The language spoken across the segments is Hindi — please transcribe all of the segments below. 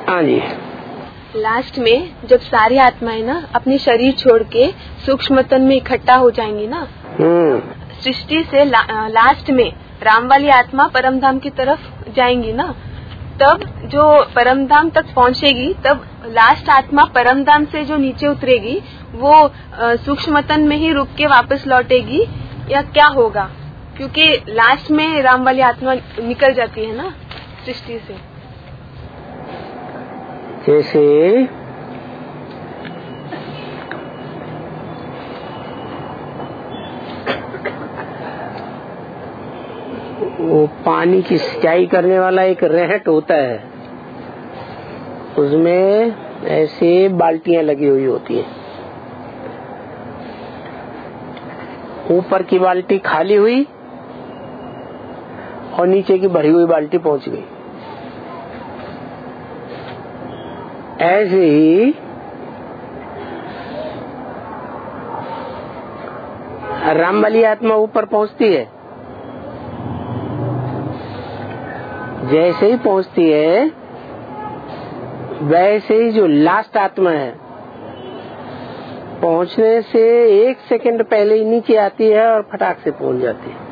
हाँ जी। लास्ट में जब सारी आत्माएं ना अपनी शरीर छोड़ के सूक्ष्म तन में इकट्ठा हो जाएंगी ना, सृष्टि से लास्ट में राम वाली आत्मा परमधाम की तरफ जाएंगी ना, तब जो परमधाम तक पहुंचेगी तब लास्ट आत्मा परमधाम से जो नीचे उतरेगी वो सूक्ष्म तन में ही रुक के वापस लौटेगी या क्या होगा? क्योंकि लास्ट में राम वाली आत्मा निकल जाती है ना सृष्टि से। जैसे वो पानी की सिंचाई करने वाला एक रहट होता है, उसमें ऐसे बाल्टियां लगी हुई होती हैं। ऊपर की बाल्टी खाली हुई और नीचे की भरी हुई बाल्टी पहुंच गई। ऐसे ही राम वाली आत्मा ऊपर पहुंचती है, जैसे ही पहुंचती है वैसे ही जो लास्ट आत्मा है पहुंचने से 1 सेकंड पहले ही नीचे आती है और फटाक से पहुंच जाती है।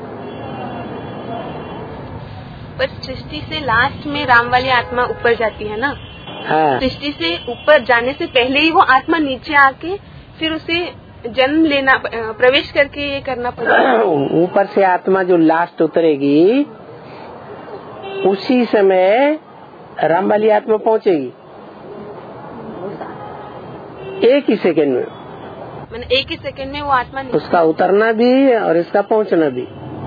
पर सृष्टि से लास्ट में राम वाली आत्मा ऊपर जाती है ना। हाँ। सृष्टि से ऊपर जाने से पहले ही वो आत्मा नीचे आके फिर उसे जन्म लेना, प्रवेश करके ये करना पड़ेगा। ऊपर से आत्मा जो लास्ट उतरेगी उसी समय राम वाली आत्मा पहुंचेगी, एक ही सेकंड में। मैंने एक ही सेकंड में वो आत्मा उसका उतरना भी और इसका पहुंचना भी।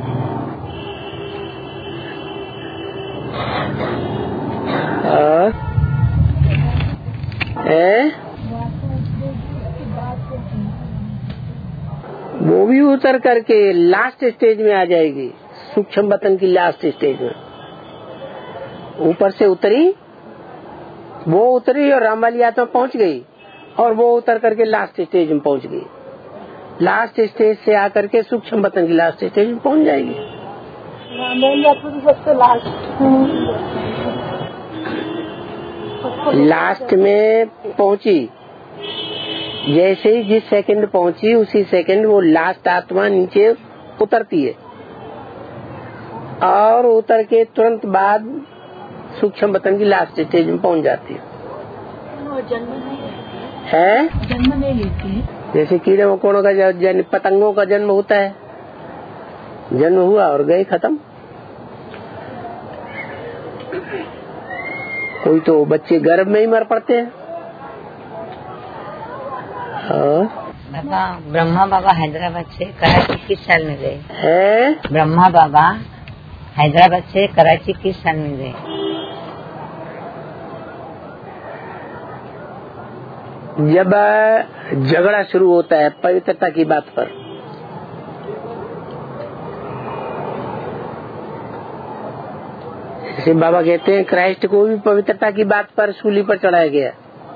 वो भी उतर करके लास्ट स्टेज में आ जाएगी, सूक्ष्म बतन की लास्ट स्टेज में। ऊपर से उतरी, वो उतरी और राम वाली आत्मा पहुंच गई और वो उतर करके लास्ट स्टेज में पहुंच गई। लास्ट स्टेज से आकर के सूक्ष्म बतन की लास्ट स्टेज में पहुंच जाएगी। सबसे लास्ट में पहुंची, जैसे ही जिस सेकंड पहुंची उसी सेकंड वो लास्ट आत्मा नीचे उतरती है और उतर के तुरंत बाद सूक्ष्म बतन की लास्ट स्टेज में पहुंच जाती है। जन्म नहीं लेती है। जैसे कीड़े मकोड़ों का जन्म, पतंगों का जन्म होता है, जन्म हुआ और गए, खत्म। कोई तो बच्चे गर्भ में ही मर पड़ते हैं। बाबा ब्रह्मा बाबा हैदराबाद से कराची किस साल में गए? ब्रह्मा बाबा हैदराबाद से कराची किस साल में गए? जब झगड़ा शुरू होता है पवित्रता की बात पर, जैसे बाबा कहते हैं क्राइस्ट को भी पवित्रता की बात पर सूली पर चढ़ाया गया,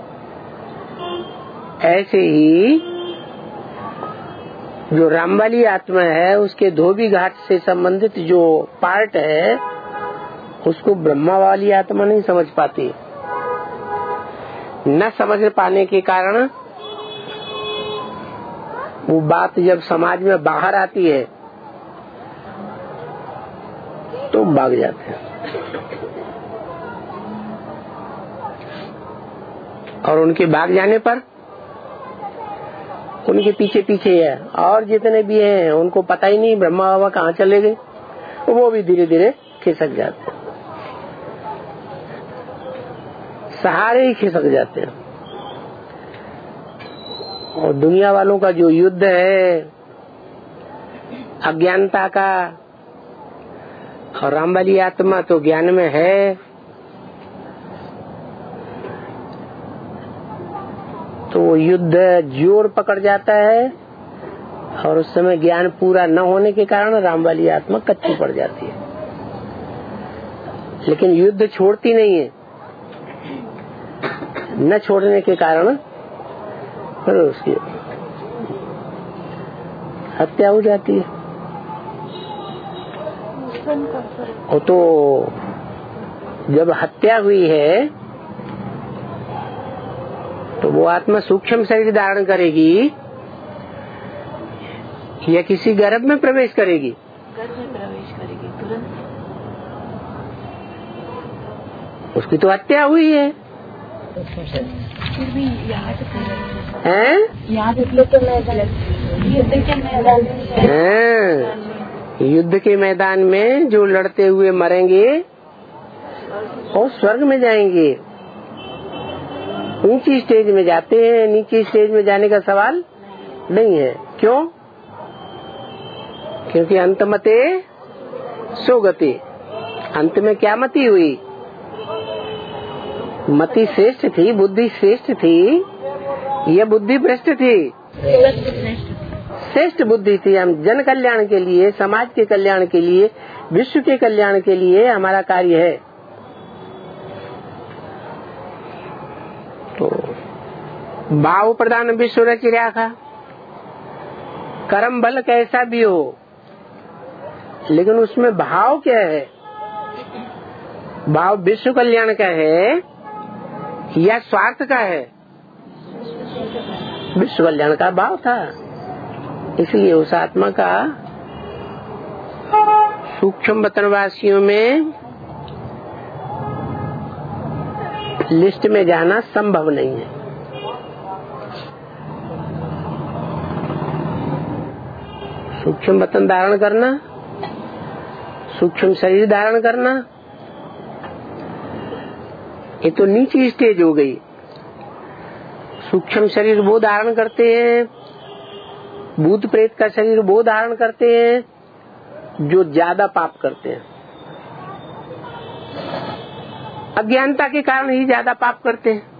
ऐसे ही जो राम वाली आत्मा है उसके धोबी घाट से संबंधित जो पार्ट है उसको ब्रह्मा वाली आत्मा नहीं समझ पाती। न समझ पाने के कारण वो बात जब समाज में बाहर आती है तो भाग जाते हैं और उनके भाग जाने पर उनके पीछे पीछे है और जितने भी हैं उनको पता ही नहीं ब्रह्मा बाबा कहाँ चले गए, वो भी धीरे धीरे खिसक जाते हैं, सहारे ही खिसक जाते हैं। और दुनिया वालों का जो युद्ध है अज्ञानता का, और राम वाली आत्मा तो ज्ञान में है, तो वो युद्ध जोर पकड़ जाता है और उस समय ज्ञान पूरा न होने के कारण राम वाली आत्मा कच्ची पड़ जाती है। लेकिन युद्ध छोड़ती नहीं है, न छोड़ने के कारण फिर उसकी हत्या हो जाती है। और तो जब हत्या हुई है तो वो आत्मा सूक्ष्म शरीर धारण करेगी या किसी गर्भ में प्रवेश करेगी? गर्भ में प्रवेश करेगी तुरंत। उसकी तो हत्या हुई है। फिर भी याद हैं? युद्ध के मैदान युद्ध के मैदान में जो लड़ते हुए मरेंगे और स्वर्ग में जाएंगे। ऊंची स्टेज में जाते हैं, नीची स्टेज में जाने का सवाल नहीं है। क्यों? क्योंकि अंतमते सोगति, अंत में क्या मति हुई? मति श्रेष्ठ थी, बुद्धि श्रेष्ठ थी, यह बुद्धि भ्रष्ट थी। श्रेष्ठ बुद्धि थी। हम जन कल्याण के लिए, समाज के कल्याण के लिए, विश्व के कल्याण के लिए हमारा कार्य है। तो भाव प्रधान विश्व रच रखा, कर्म बल कैसा भी हो, लेकिन उसमें भाव क्या है? भाव विश्व कल्याण का है या स्वार्थ का है? विश्व कल्याण का भाव था। इसलिए उस आत्मा का सूक्ष्म वतनवासियों में लिस्ट में जाना संभव नहीं है। सूक्ष्म वतन धारण करना, सूक्ष्म शरीर धारण करना, ये तो नीची स्टेज हो गई। सूक्ष्म शरीर वो धारण करते हैं, भूत प्रेत का शरीर वो धारण करते हैं जो ज्यादा पाप करते हैं। अज्ञानता के कारण ही ज्यादा पाप करते हैं।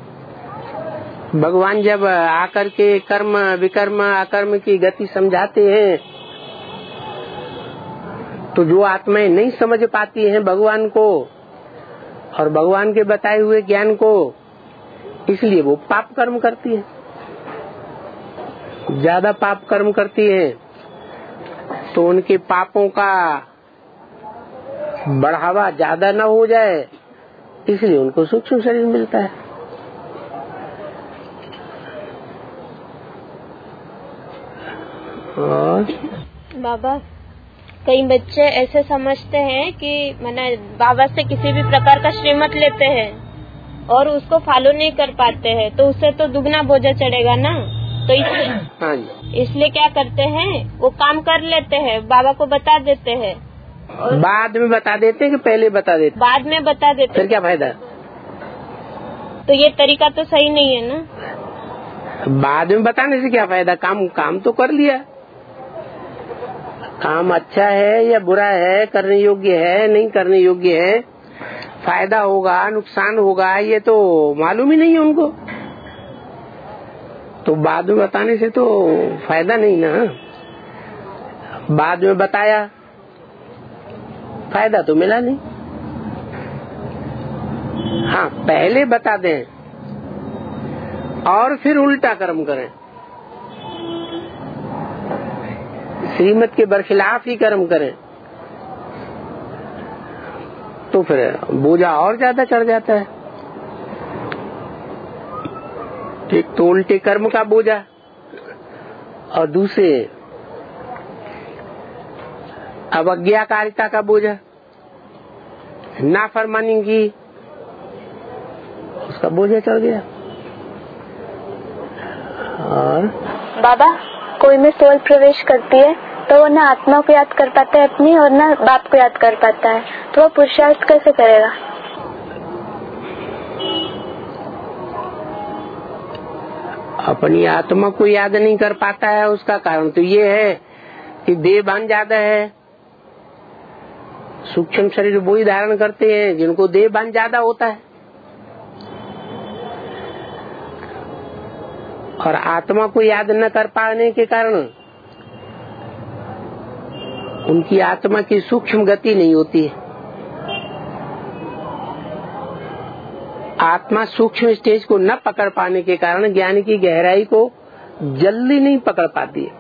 भगवान जब आकर के कर्म विकर्म अकर्म की गति समझाते हैं तो जो आत्माएं नहीं समझ पाती हैं भगवान को और भगवान के बताए हुए ज्ञान को, इसलिए वो पाप कर्म करती है, ज्यादा पाप कर्म करती है। तो उनके पापों का बढ़ावा ज्यादा न हो जाए, इसलिए उनको सूक्ष्म शरीर मिलता है। और बाबा, कई बच्चे ऐसे समझते हैं कि मैंने बाबा से किसी भी प्रकार का श्रीमत लेते हैं और उसको फॉलो नहीं कर पाते हैं, तो उससे तो दुगना बोझा चढ़ेगा ना। तो इसलिए क्या करते हैं, वो काम कर लेते हैं, बाबा को बता देते हैं और बाद में बता देते हैं कि पहले बता देते? बाद में बता देते। फिर क्या फायदा? तो ये तरीका तो सही नहीं है ना। बाद में बताने से क्या फायदा? काम तो कर लिया। काम अच्छा है या बुरा है, करने योग्य है नहीं करने योग्य है, फायदा होगा नुकसान होगा, ये तो मालूम ही नहीं है उनको। तो बाद में बताने से तो फायदा नहीं ना। बाद में बताया, फायदा तो मिला नहीं। हाँ, पहले बता दें और फिर उल्टा कर्म करें, श्रीमत के बरखिलाफ ही कर्म करें, तो फिर बोझा और ज्यादा चढ़ जाता है। एक तो उल्टे कर्म का बोझा और दूसरे अवज्ञाकारिता का बोझा, नाफरमानी की, उसका बोझा चढ़ गया। और बाबा, कोई में सोल प्रवेश करती है तो वो न आत्मा को याद कर पाता है अपनी और न बाप को याद कर पाता है, तो वो पुरुषार्थ कैसे करेगा? अपनी आत्मा को याद नहीं कर पाता है, उसका कारण तो ये है कि देहभान ज्यादा है। सूक्ष्म शरीर वो ही धारण करते हैं जिनको देहभान ज्यादा होता है, और आत्मा को याद न कर पाने के कारण उनकी आत्मा की सूक्ष्म गति नहीं होती है। आत्मा सूक्ष्म स्टेज को न पकड़ पाने के कारण ज्ञान की गहराई को जल्दी नहीं पकड़ पाती है।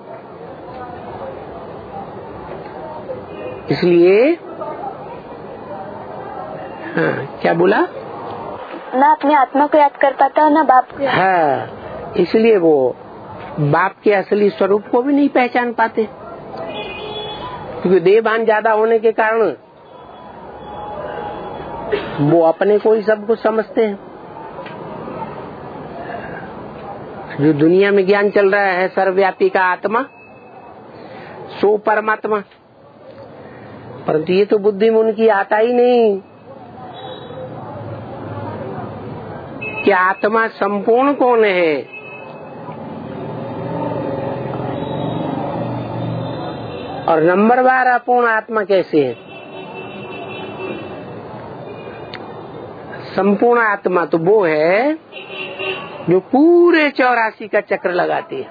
इसलिए हाँ, क्या बोला? ना अपनी आत्मा को याद कर पाता और ना बाप को। हाँ, इसलिए वो बाप के असली स्वरूप को भी नहीं पहचान पाते, क्योंकि देहभान ज्यादा होने के कारण वो अपने को ही सब कुछ समझते हैं। जो दुनिया में ज्ञान चल रहा है सर्वव्यापी का आत्मा सो परमात्मा, परंतु ये तो बुद्धि में उनकी आता ही नहीं कि आत्मा संपूर्ण कौन है। और नंबर बार अपूर्ण आत्मा कैसे है। संपूर्ण आत्मा तो वो है जो पूरे 84 का चक्र लगाती है।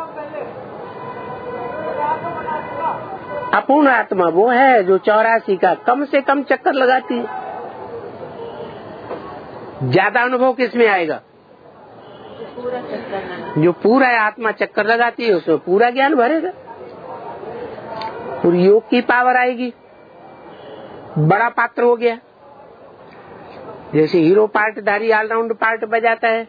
अपूर्ण आत्मा वो है जो 84 का कम से कम चक्कर लगाती है। ज्यादा अनुभव किसमें आएगा? जो पूरा आत्मा चक्कर लगाती है उसमें पूरा ज्ञान भरेगा, पूरी योग की पावर आएगी। बड़ा पात्र हो गया, जैसे हीरो पार्टधारी ऑलराउंड पार्ट बजाता है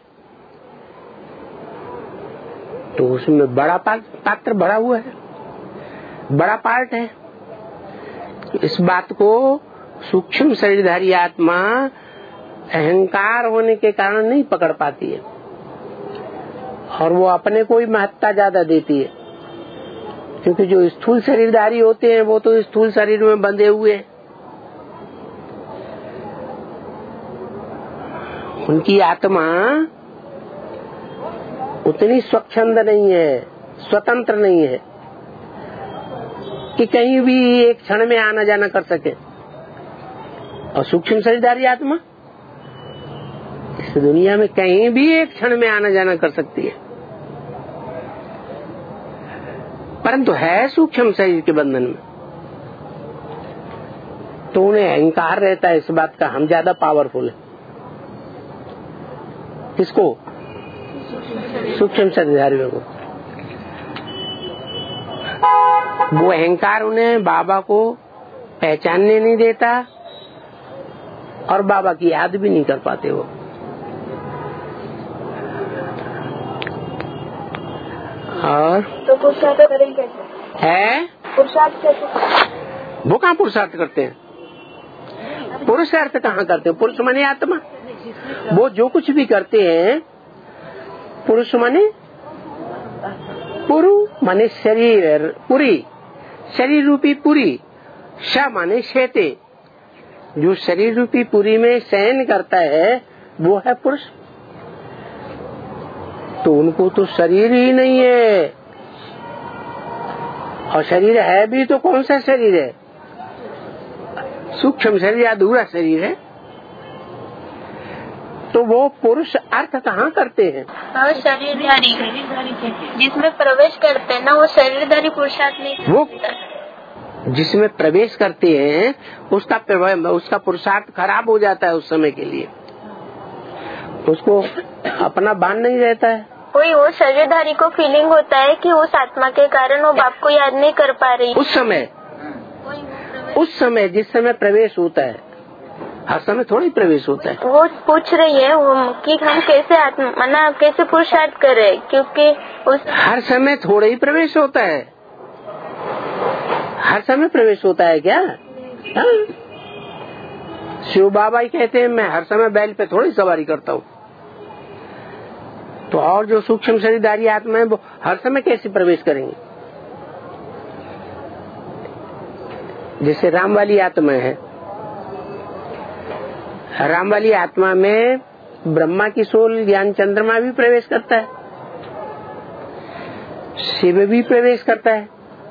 तो उसमें बड़ा पात्र भरा हुआ है, बड़ा पार्ट है। इस बात को सूक्ष्म शरीरधारी आत्मा अहंकार होने के कारण नहीं पकड़ पाती है और वो अपने को ही महत्ता ज्यादा देती है, क्योंकि जो स्थूल शरीरधारी होते हैं वो तो स्थूल शरीर में बंधे हुए हैं। उनकी आत्मा उतनी स्वच्छंद नहीं है, स्वतंत्र नहीं है कि कहीं भी एक क्षण में आना जाना कर सके। और सूक्ष्म शरीरधारी आत्मा इस दुनिया में कहीं भी एक क्षण में आना जाना कर सकती है, परंतु है सूक्ष्म शरीर के बंधन में। तो उन्हें अहंकार रहता है इस बात का हम ज्यादा पावरफुल है। किसको? सूक्ष्म शरीरधारियों को। वो अहंकार उन्हें बाबा को पहचानने नहीं देता और बाबा की याद भी नहीं कर पाते वो। और तो पुरुषार्थ करें कैसे? है पुरुषार्थ कैसे? वो कहाँ पुरुषार्थ करते हैं? पुरुषार्थ कहाँ करते हैं? पुरुष माने आत्मा। वो जो कुछ भी करते हैं पुरुष माने पुरु माने शरीर, पुरी शरीर रूपी पुरी, श माने शेते। जो शरीर रूपी पुरी में शयन करता है वो है पुरुष। तो उनको तो शरीर ही नहीं है, और शरीर है भी तो कौन सा शरीर है? सूक्ष्म शरीर, अधूरा शरीर है। तो वो पुरुष अर्थ कहाँ करते हैं? शरीरधारी जिसमें प्रवेश करते हैं ना, वो शरीरधारी पुरुषार्थ नहीं। वो जिसमें प्रवेश करते हैं उसका पुरुषार्थ खराब हो जाता है उस समय के लिए, उसको अपना भान नहीं रहता है। कोई वो शरीरधारी को फीलिंग होता है कि उस आत्मा के कारण वो बाप को याद नहीं कर पा रही। उस समय जिस समय प्रवेश होता है, हर समय थोड़ी प्रवेश होता है। वो पूछ रही है कि हम कैसे आत्मा कैसे पुरुषार्थ करें, क्योंकि हर समय थोड़ा ही प्रवेश होता है। हर समय प्रवेश होता है क्या? शिव बाबा ही कहते हैं मैं हर समय बैल पे थोड़ी सवारी करता हूँ। तो और जो सूक्ष्म शरीरधारी आत्मा है वो हर समय कैसे प्रवेश करेंगे? जैसे राम वाली आत्मा है, राम वाली आत्मा में ब्रह्मा की सोल ज्ञान चंद्रमा भी प्रवेश करता है, शिव भी प्रवेश करता है।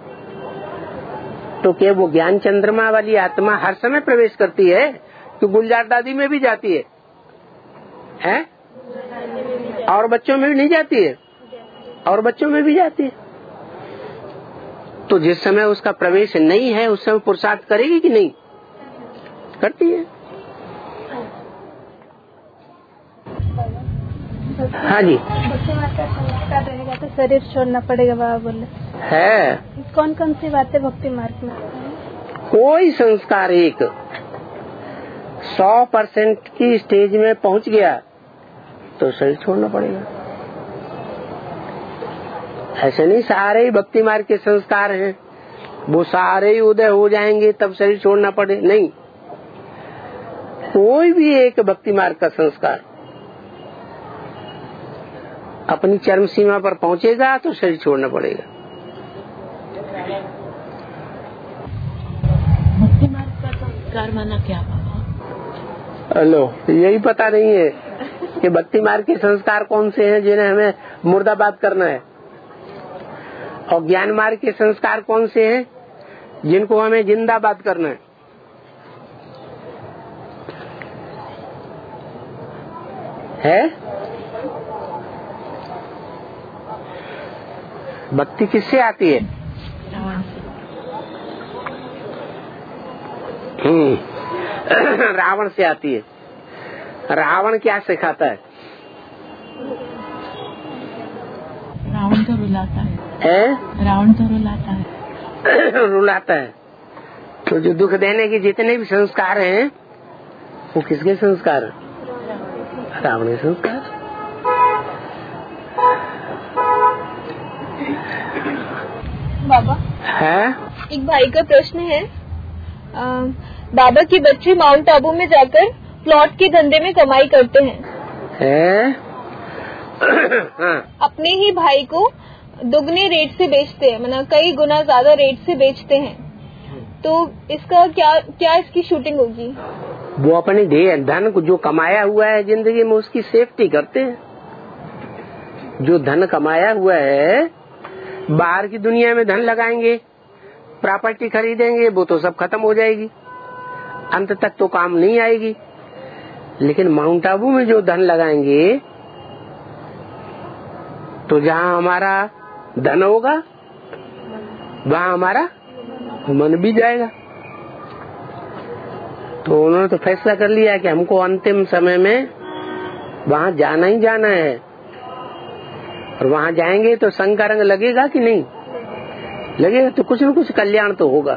तो क्या वो ज्ञान चंद्रमा वाली आत्मा हर समय प्रवेश करती है कि गुलजार दादी में भी जाती है? और बच्चों में भी नहीं जाती है? और बच्चों में भी जाती है। तो जिस समय उसका प्रवेश नहीं है उस समय पुरुषार्थ करेगी कि नहीं? करती है। हाँ जी। बच्चे माता संस्कार रहेगा तो शरीर छोड़ना पड़ेगा, बाबा बोले है। कौन कौन सी बातें भक्ति मार्ग में? कोई संस्कार एक 100% की स्टेज में पहुंच गया तो शरीर छोड़ना पड़ेगा। ऐसे नहीं सारे ही भक्ति मार्ग के संस्कार हैं, वो सारे ही उदय हो जाएंगे तब शरीर छोड़ना पड़े, नहीं। कोई भी एक भक्ति मार्ग का संस्कार अपनी चरम सीमा पर पहुंचेगा तो शरीर छोड़ना पड़ेगा। भक्ति मार्ग का संस्कार माना क्या बाबा? हेलो, यही पता नहीं है कि भक्ति मार्ग के संस्कार कौन से हैं जिन्हें हमें मुर्दाबाद करना है, और ज्ञान मार्ग के संस्कार कौन से हैं जिनको हमें जिंदाबाद करना है? भक्ति किससे आती है? रावण से आती है। रावण क्या सिखाता है? रावण तो रुलाता है। रावण तो रुलाता है। रुलाता है। तो जो दुख देने के जितने भी संस्कार हैं वो किसके संस्कार हैं? रावण के संस्कार। बाबा है? एक भाई का प्रश्न है, बाबा के बच्चे माउंट आबू में जाकर प्लॉट के धंधे में कमाई करते हैं। हाँ। अपने ही भाई को दुगने रेट से बेचते हैं, मतलब कई गुना ज्यादा रेट से बेचते हैं, तो इसका क्या इसकी शूटिंग होगी? वो अपने धन को जो कमाया हुआ है जिंदगी में उसकी सेफ्टी करते हैं। जो धन कमाया हुआ है बाहर की दुनिया में धन लगाएंगे, प्रॉपर्टी खरीदेंगे, वो तो सब खत्म हो जाएगी, अंत तक तो काम नहीं आएगी। लेकिन माउंट आबू में जो धन लगाएंगे तो जहाँ हमारा धन होगा वहाँ हमारा मन भी जाएगा। तो उन्होंने तो फैसला कर लिया कि हमको अंतिम समय में वहाँ जाना ही जाना है, और वहाँ जाएंगे तो संग का रंग लगेगा कि नहीं लगेगा, तो कुछ न कुछ कल्याण तो होगा।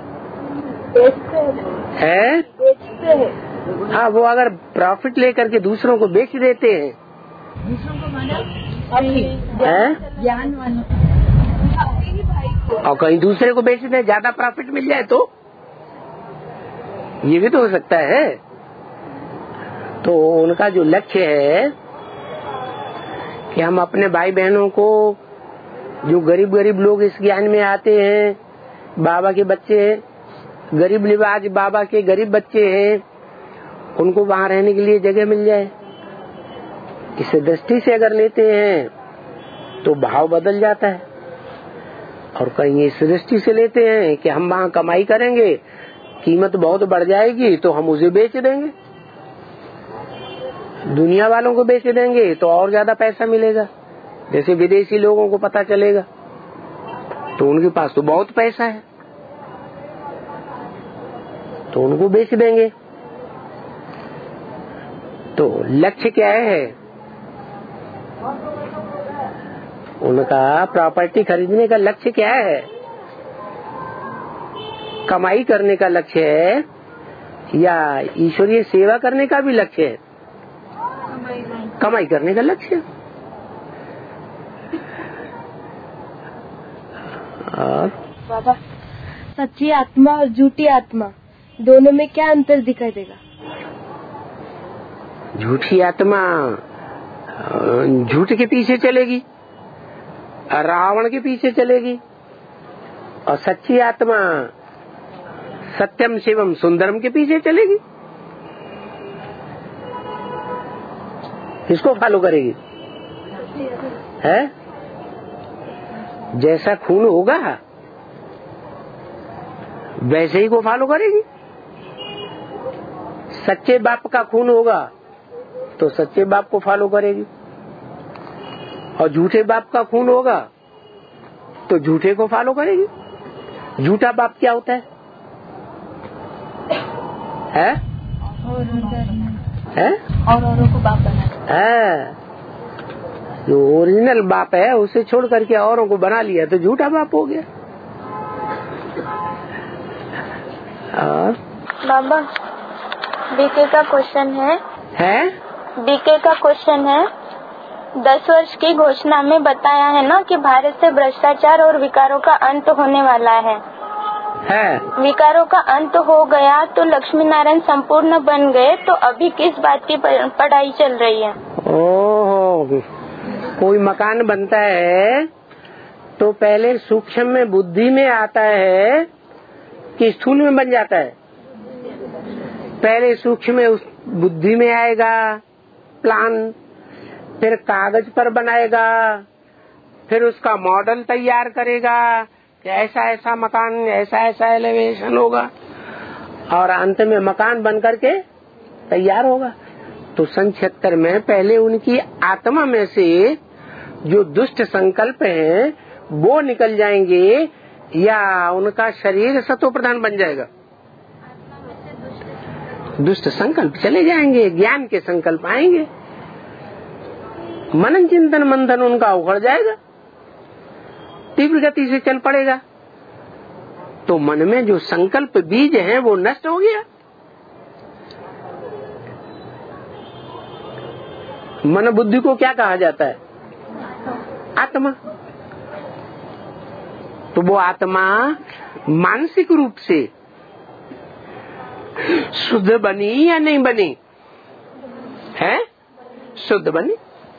है? हाँ, वो अगर प्रॉफिट लेकर के दूसरों को बेच देते हैं, दूसरों को माना ज्ञान और कहीं दूसरे को बेच दें ज्यादा प्रॉफिट मिल जाए तो ये भी तो हो सकता है। तो उनका जो लक्ष्य है कि हम अपने भाई बहनों को, जो गरीब गरीब लोग इस ज्ञान में आते हैं, बाबा के बच्चे गरीब लिबाज बाबा के गरीब बच्चे हैं, उनको वहाँ रहने के लिए जगह मिल जाए। इस दृष्टि से अगर लेते हैं तो भाव बदल जाता है। और कहीं इस दृष्टि से लेते हैं कि हम वहाँ कमाई करेंगे, कीमत बहुत बढ़ जाएगी तो हम उसे बेच देंगे, दुनिया वालों को बेच देंगे तो और ज्यादा पैसा मिलेगा। जैसे विदेशी लोगों को पता चलेगा तो उनके पास तो बहुत पैसा है तो उनको बेच देंगे। तो लक्ष्य क्या है उनका? प्रॉपर्टी खरीदने का लक्ष्य क्या है? कमाई करने का लक्ष्य है या ईश्वरीय सेवा करने का भी लक्ष्य है? कमाई करने का लक्ष्य। और बाबा, सच्ची आत्मा और झूठी आत्मा दोनों में क्या अंतर दिखाई देगा? झूठी आत्मा झूठ के पीछे चलेगी, रावण के पीछे चलेगी, और सच्ची आत्मा सत्यम शिवम सुंदरम के पीछे चलेगी। किसको फॉलो करेगी? है? जैसा खून होगा वैसे ही को फॉलो करेगी। सच्चे बाप का खून होगा तो सच्चे बाप को फॉलो करेगी, और झूठे बाप का खून होगा तो झूठे को फॉलो करेगी। झूठा बाप क्या होता है? और औरों को बाप बनाना है। जो ओरिजिनल बाप है उसे छोड़ करके औरों को बना लिया तो झूठा बाप हो गया। बाबा, बीके का क्वेश्चन है बीके का क्वेश्चन है 10 वर्ष की घोषणा में बताया है ना कि भारत से भ्रष्टाचार और विकारों का अंत होने वाला है। विकारों का अंत हो गया तो लक्ष्मी नारायण संपूर्ण बन गए, तो अभी किस बात की पढ़ाई चल रही है? ओह, कोई मकान बनता है तो पहले सूक्ष्म में बुद्धि में आता है कि स्थूल में बन जाता है? पहले सूक्ष्म में उस बुद्धि में आएगा प्लान, फिर कागज पर बनाएगा, फिर उसका मॉडल तैयार करेगा कि ऐसा ऐसा मकान, ऐसा ऐसा एलिवेशन होगा, और अंत में मकान बन करके तैयार होगा। तो सन 76 में पहले उनकी आत्मा में से जो दुष्ट संकल्प हैं वो निकल जाएंगे या उनका शरीर सतो प्रधान बन जाएगा? दुष्ट संकल्प चले जाएंगे, ज्ञान के संकल्प आएंगे, मनन चिंतन मंथन उनका उखड़ जाएगा, तीव्र गति से चल पड़ेगा। तो मन में जो संकल्प बीज है वो नष्ट हो गया। मन बुद्धि को क्या कहा जाता है? आत्मा। तो वो आत्मा मानसिक रूप से शुद्ध बनी या नहीं बनी है? शुद्ध बनी।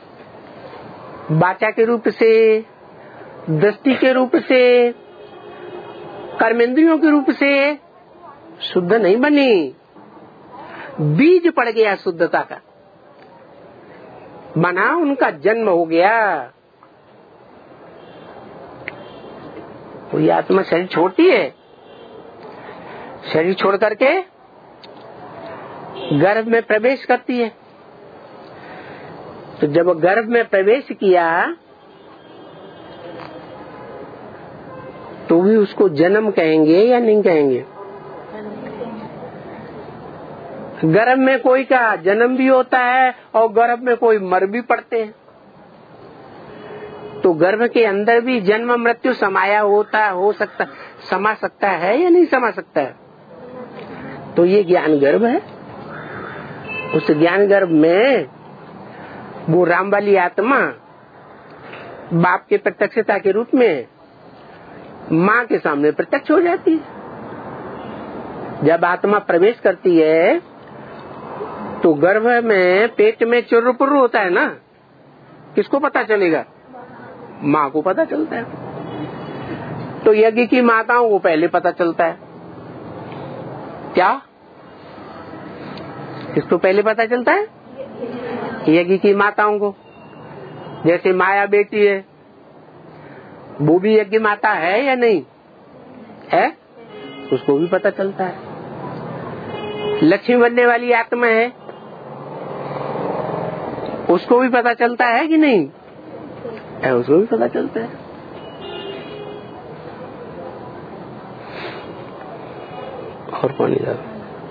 वाचा के रूप से, दृष्टि के रूप से, कर्मेंद्रियों के रूप से शुद्ध नहीं बनी, बीज पड़ गया शुद्धता का, बना उनका जन्म हो गया। कोई आत्मा शरीर छोड़ती है, शरीर छोड़ करके गर्भ में प्रवेश करती है। तो जब गर्भ में प्रवेश किया तो भी उसको जन्म कहेंगे या नहीं कहेंगे? गर्भ में कोई का जन्म भी होता है और गर्भ में कोई मर भी पड़ते हैं। तो गर्भ के अंदर भी जन्म मृत्यु समाया होता समा सकता है या नहीं समा सकता है? तो ये ज्ञान गर्भ है। उस ज्ञान गर्भ में वो राम वाली आत्मा बाप के प्रत्यक्षता के रूप में माँ के सामने प्रत्यक्ष हो जाती है। जब आत्मा प्रवेश करती है तो गर्भ में पेट में चुर्र होता है ना, किसको पता चलेगा? माँ को पता चलता है। तो यज्ञ की माताओं को पहले पता चलता है। क्या? किसको पहले पता चलता है? यज्ञ की माताओं को। जैसे माया बेटी है, वो भी यज्ञ माता है या नहीं है? उसको भी पता चलता है। लक्ष्मी बनने वाली आत्मा है, उसको भी पता चलता है कि नहीं है? उसको भी पता चलता है। और कौन इधर?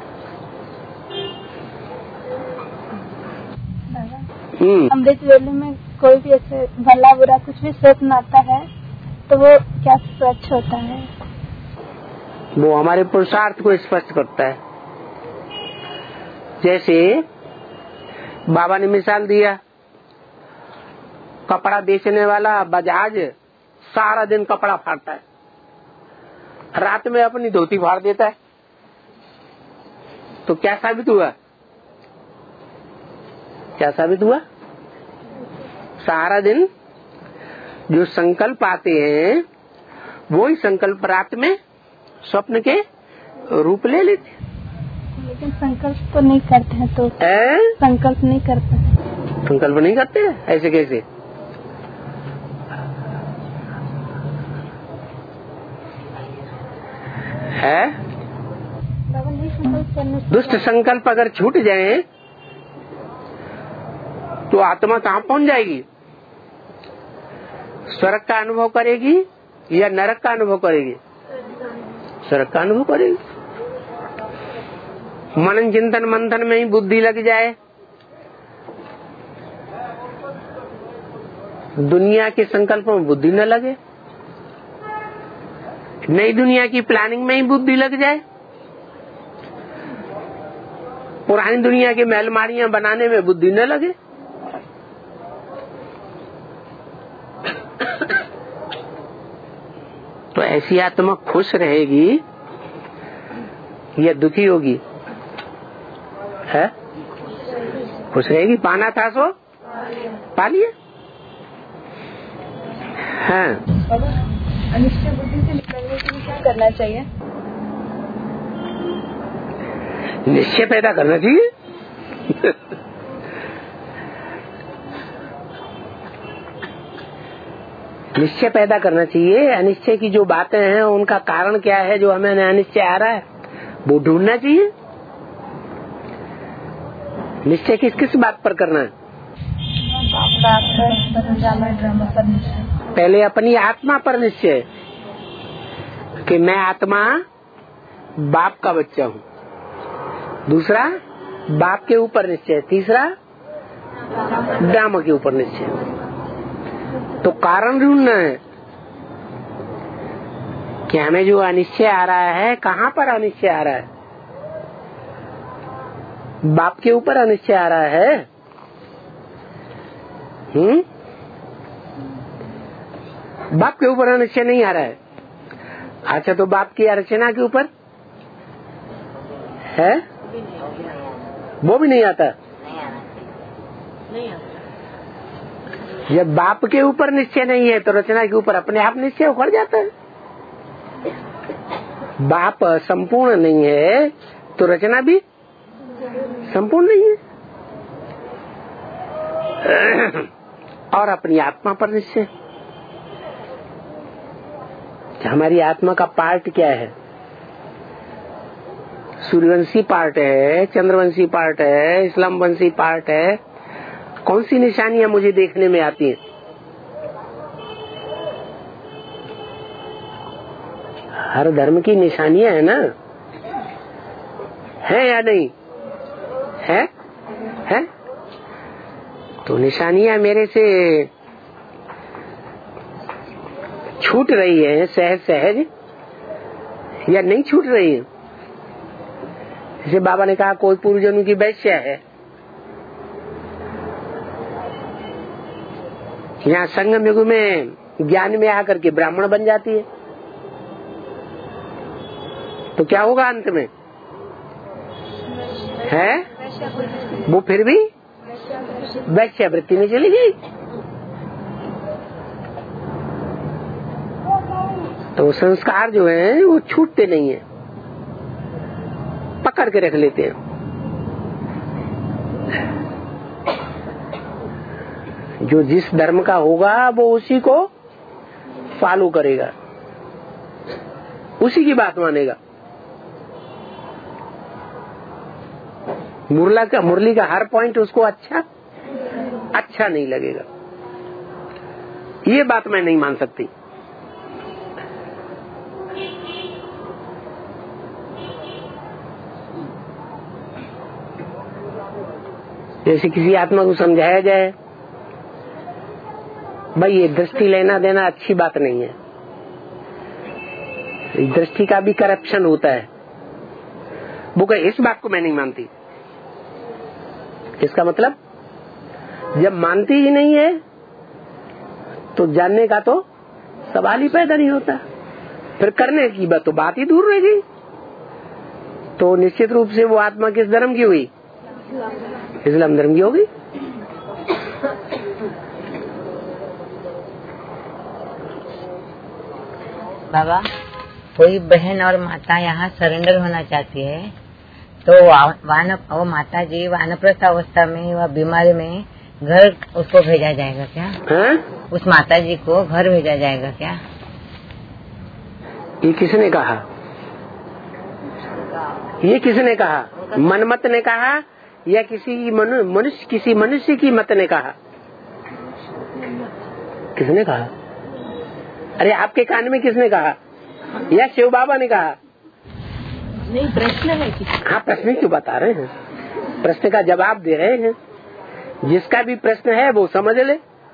अमृत वेले में कोई भी ऐसे भला बुरा कुछ भी सोच में आता है तो वो क्या स्वच्छ होता है? वो हमारे पुरुषार्थ को स्पष्ट करता है। जैसे बाबा ने मिसाल दिया, कपड़ा बेचने वाला बजाज सारा दिन कपड़ा फाड़ता है, रात में अपनी धोती फाड़ देता है। तो क्या साबित हुआ? क्या साबित हुआ? सारा दिन जो संकल्प आते हैं वो ही संकल्प रात में स्वप्न के रूप ले लेते। लेकिन संकल्प तो नहीं करते हैं। तो संकल्प नहीं करते। संकल्प नहीं करते? ऐसे कैसे? है दुष्ट संकल्प अगर छूट जाए तो आत्मा कहाँ पहुंच जाएगी? स्वर्ग का अनुभव करेगी या नरक का अनुभव करेगी? स्वर्ग का अनुभव करेगी। मनन चिंतन मंथन में ही बुद्धि लग जाए, दुनिया के संकल्प में बुद्धि न लगे, नई दुनिया की प्लानिंग में ही बुद्धि लग जाए, पुरानी दुनिया की महलमारियां बनाने में बुद्धि न लगे। तो ऐसी आत्मा खुश रहेगी या दुखी होगी? है खुश रहेगी। पाना था सो पा लिया। हाँ, अनिश्चय बुद्धि से निकलने के लिए क्या करना चाहिए? निश्चय पैदा करना चाहिए। निश्चय पैदा करना चाहिए। अनिश्चय की जो बातें हैं उनका कारण क्या है जो हमें अनिश्चय आ रहा है वो ढूंढना चाहिए। निश्चय किस किस बात पर करना है? पहले अपनी आत्मा पर निश्चय कि मैं आत्मा बाप का बच्चा हूँ। दूसरा बाप के ऊपर निश्चय। तीसरा ब्रह्म के ऊपर निश्चय। तो कारण ढूंढना है कि हमें जो अनिश्चय आ रहा है कहाँ पर अनिश्चय आ रहा है? बाप के ऊपर अनिश्चय आ रहा है। बाप के ऊपर अनिश्चय नहीं आ रहा है। अच्छा, तो बाप की अर्चना के ऊपर है वो भी नहीं आता। जब बाप के ऊपर निश्चय नहीं है तो रचना के ऊपर अपने आप निश्चय उखड़ जाता है। बाप संपूर्ण नहीं है तो रचना भी संपूर्ण नहीं है। और अपनी आत्मा पर निश्चय, हमारी आत्मा का पार्ट क्या है? सूर्यवंशी पार्ट है, चंद्रवंशी पार्ट है, इस्लाम वंशी पार्ट है। कौन सी निशानियां मुझे देखने में आती हैं? हर धर्म की निशानियां है ना, है या नहीं है? है तो निशानियां मेरे से छूट रही है सहज सहज या नहीं छूट रही है? जैसे बाबा ने कहा कोई पूर्वजन्म की वैश्य है, यहाँ संगम युग में ज्ञान में आकर के ब्राह्मण बन जाती है, तो क्या होगा अंत में? है वो फिर भी वैश्यावृत्ति में चली गई। तो संस्कार जो है वो छूटते नहीं है, पकड़ के रख लेते हैं। जो जिस धर्म का होगा वो उसी को फॉलो करेगा, उसी की बात मानेगा। मुरली का हर पॉइंट उसको अच्छा नहीं लगेगा। ये बात मैं नहीं मान सकती। जैसे किसी आत्मा को समझाया जाए भाई ये दृष्टि लेना देना अच्छी बात नहीं है, दृष्टि का भी करप्शन होता है। वो कहे इस बात को मैं नहीं मानती। इसका मतलब जब मानती ही नहीं है तो जानने का तो सवाल ही पैदा नहीं होता, फिर करने की बात तो बात ही दूर रह गई। तो निश्चित रूप से वो आत्मा किस धर्म की हुई? इस्लाम धर्म की होगी। बाबा, कोई बहन और माता यहाँ सरेंडर होना चाहती है तो वो माता जी वानप्रस्थ अवस्था में व बीमारी में घर उसको भेजा जाएगा क्या? उस माता जी को घर भेजा जाएगा क्या? ये किसने कहा? ये किसने कहा? मनमत ने कहा या किसी मनुष्य की मत ने कहा? किसने कहा? अरे आपके कान में किसने कहा? या शिव बाबा ने कहा? नहीं, प्रश्न है। हाँ, प्रश्न क्यों बता रहे हैं? प्रश्न का जवाब दे रहे हैं। जिसका भी प्रश्न है वो समझ ले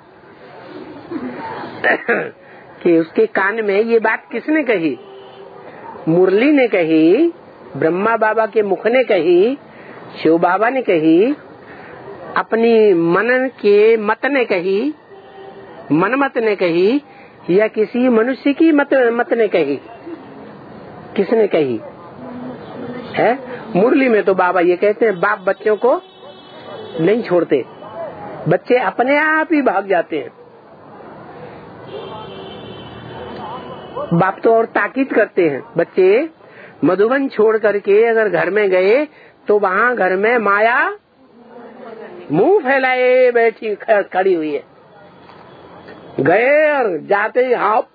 कि उसके कान में ये बात किसने कही? मुरली ने कही, ब्रह्मा बाबा के मुख ने कही, शिव बाबा ने कही, अपनी मनन के मत ने कही, मनमत ने कही, या किसी मनुष्य की मत ने कही? किसने कही है? मुरली में तो बाबा ये कहते हैं, बाप बच्चों को नहीं छोड़ते, बच्चे अपने आप ही भाग जाते हैं। बाप तो और ताकीद करते हैं, बच्चे मधुबन छोड़ करके अगर घर में गए तो वहाँ घर में माया मुंह फैलाए बैठी खड़ी हुई है। गए और जाते ही हाप।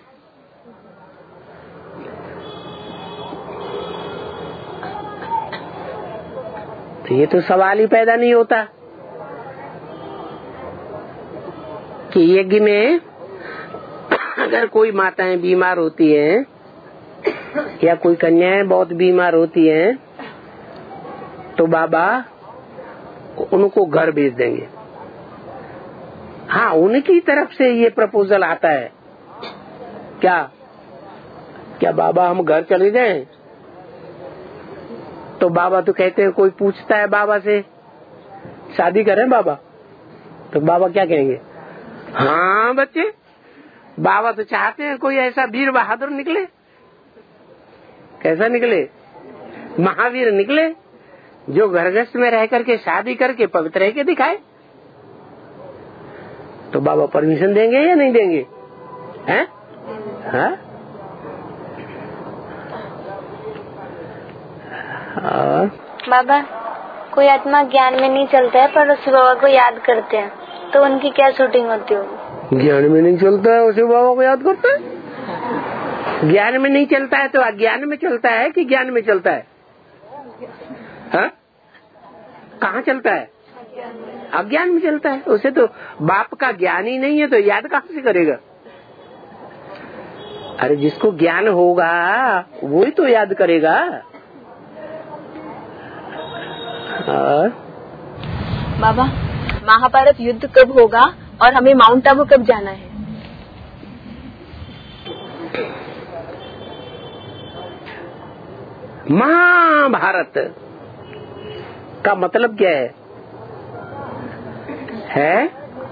तो ये तो सवाल ही पैदा नहीं होता कि यज्ञ में अगर कोई माताएं बीमार होती हैं या कोई कन्याएं बहुत बीमार होती हैं तो बाबा उनको घर भेज देंगे। हाँ, उनकी तरफ से ये प्रपोजल आता है। क्या बाबा हम घर चले जाएं? तो बाबा तो कहते हैं, कोई पूछता है बाबा से शादी करें बाबा, तो बाबा क्या कहेंगे? हाँ बच्चे, बाबा तो चाहते हैं कोई ऐसा वीर बहादुर निकले। कैसा निकले? महावीर निकले, जो घरगृहस्थ में रह करके शादी करके पवित्र रह के दिखाए। तो बाबा परमिशन देंगे या नहीं देंगे? हैं? हाँ? बाबा, कोई आत्मा ज्ञान में नहीं चलता है पर उस बाबा को याद करते हैं, तो उनकी क्या शूटिंग होती होगी? ज्ञान में नहीं चलता है, उसे बाबा को याद करते हैं। ज्ञान में नहीं चलता है तो अज्ञान में चलता है कि ज्ञान में चलता है? हाँ? कहाँ चलता है? अज्ञान में चलता है। उसे तो बाप का ज्ञान ही नहीं है तो याद कहाँ से करेगा? अरे जिसको ज्ञान होगा वो ही तो याद करेगा। बाबा, महाभारत युद्ध कब होगा और हमें माउंट आबू कब जाना है? महाभारत का मतलब क्या है?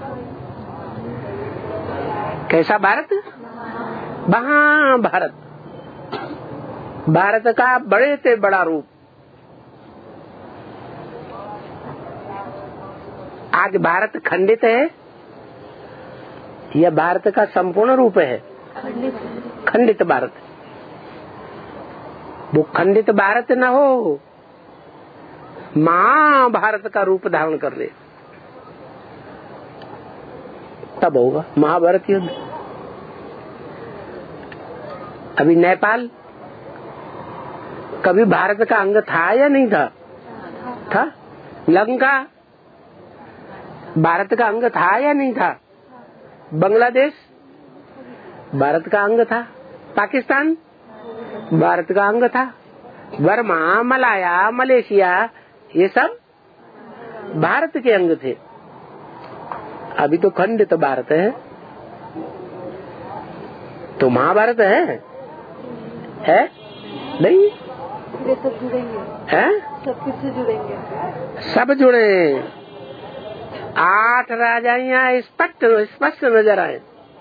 कैसा भारत? महाभारत, भारत का बड़े से बड़ा रूप। आज भारत खंडित है या भारत का संपूर्ण रूप है? खंडित भारत। वो खंडित भारत न हो, महाभारत का रूप धारण कर ले, तब होगा महाभारत युद्ध। अभी नेपाल कभी भारत का अंग था या नहीं था? था। लंका भारत का अंग था या नहीं था? बांग्लादेश भारत का अंग था। पाकिस्तान भारत का अंग था। बर्मा, मलाया, मलेशिया, ये सब भारत के अंग थे। अभी तो खंडित भारत है। तो महाभारत है नहीं? सब जुड़ेंगे, है सब किससे जुड़ेंगे? सब जुड़े। 8 राजाइयां स्पष्ट नजर आए,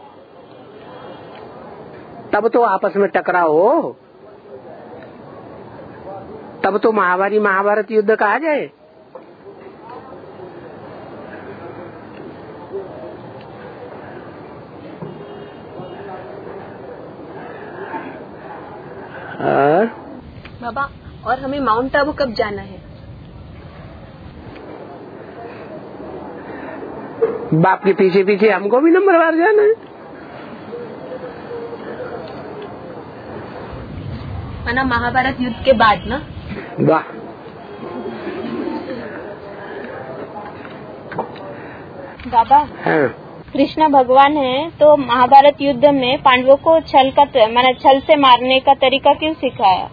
तब तो आपस में टकराव हो, तब तो महाभारत युद्ध कहा जाए। बाबा, और हमें माउंट आबू कब जाना है? बाप के पीछे पीछे हमको भी नंबरवार जाना है। माना महाभारत युद्ध के बाद ना? वाह, बाबा, हाँ। कृष्ण भगवान है तो महाभारत युद्ध में पांडवों को छल से मारने का तरीका क्यों सिखाया?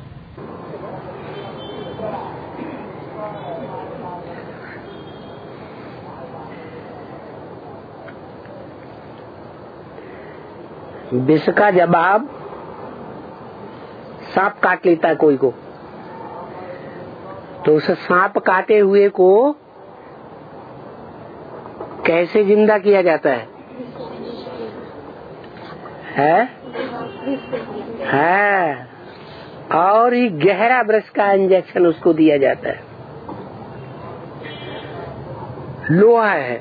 विष का जवाब सांप काट लेता है कोई को, तो तो उस सांप काटे हुए को कैसे जिंदा किया जाता है? और ही गहरा ब्रश का इंजेक्शन उसको दिया जाता है। लोहा है,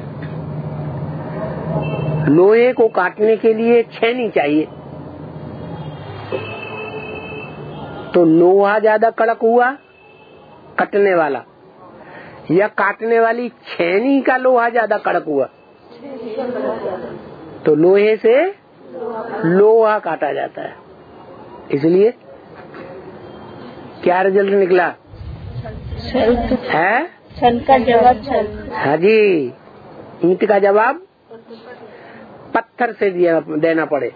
लोहे को काटने के लिए छेनी चाहिए, तो लोहा ज्यादा कड़क हुआ कटने वाला, या काटने वाली छेनी का लोहा ज्यादा कड़क हुआ? तो लोहे से लोहा काटा जाता है। इसलिए क्या रिजल्ट निकला? है छल का जवाब छल। हाँ जी, ईंट का जवाब पत्थर से देना पड़े।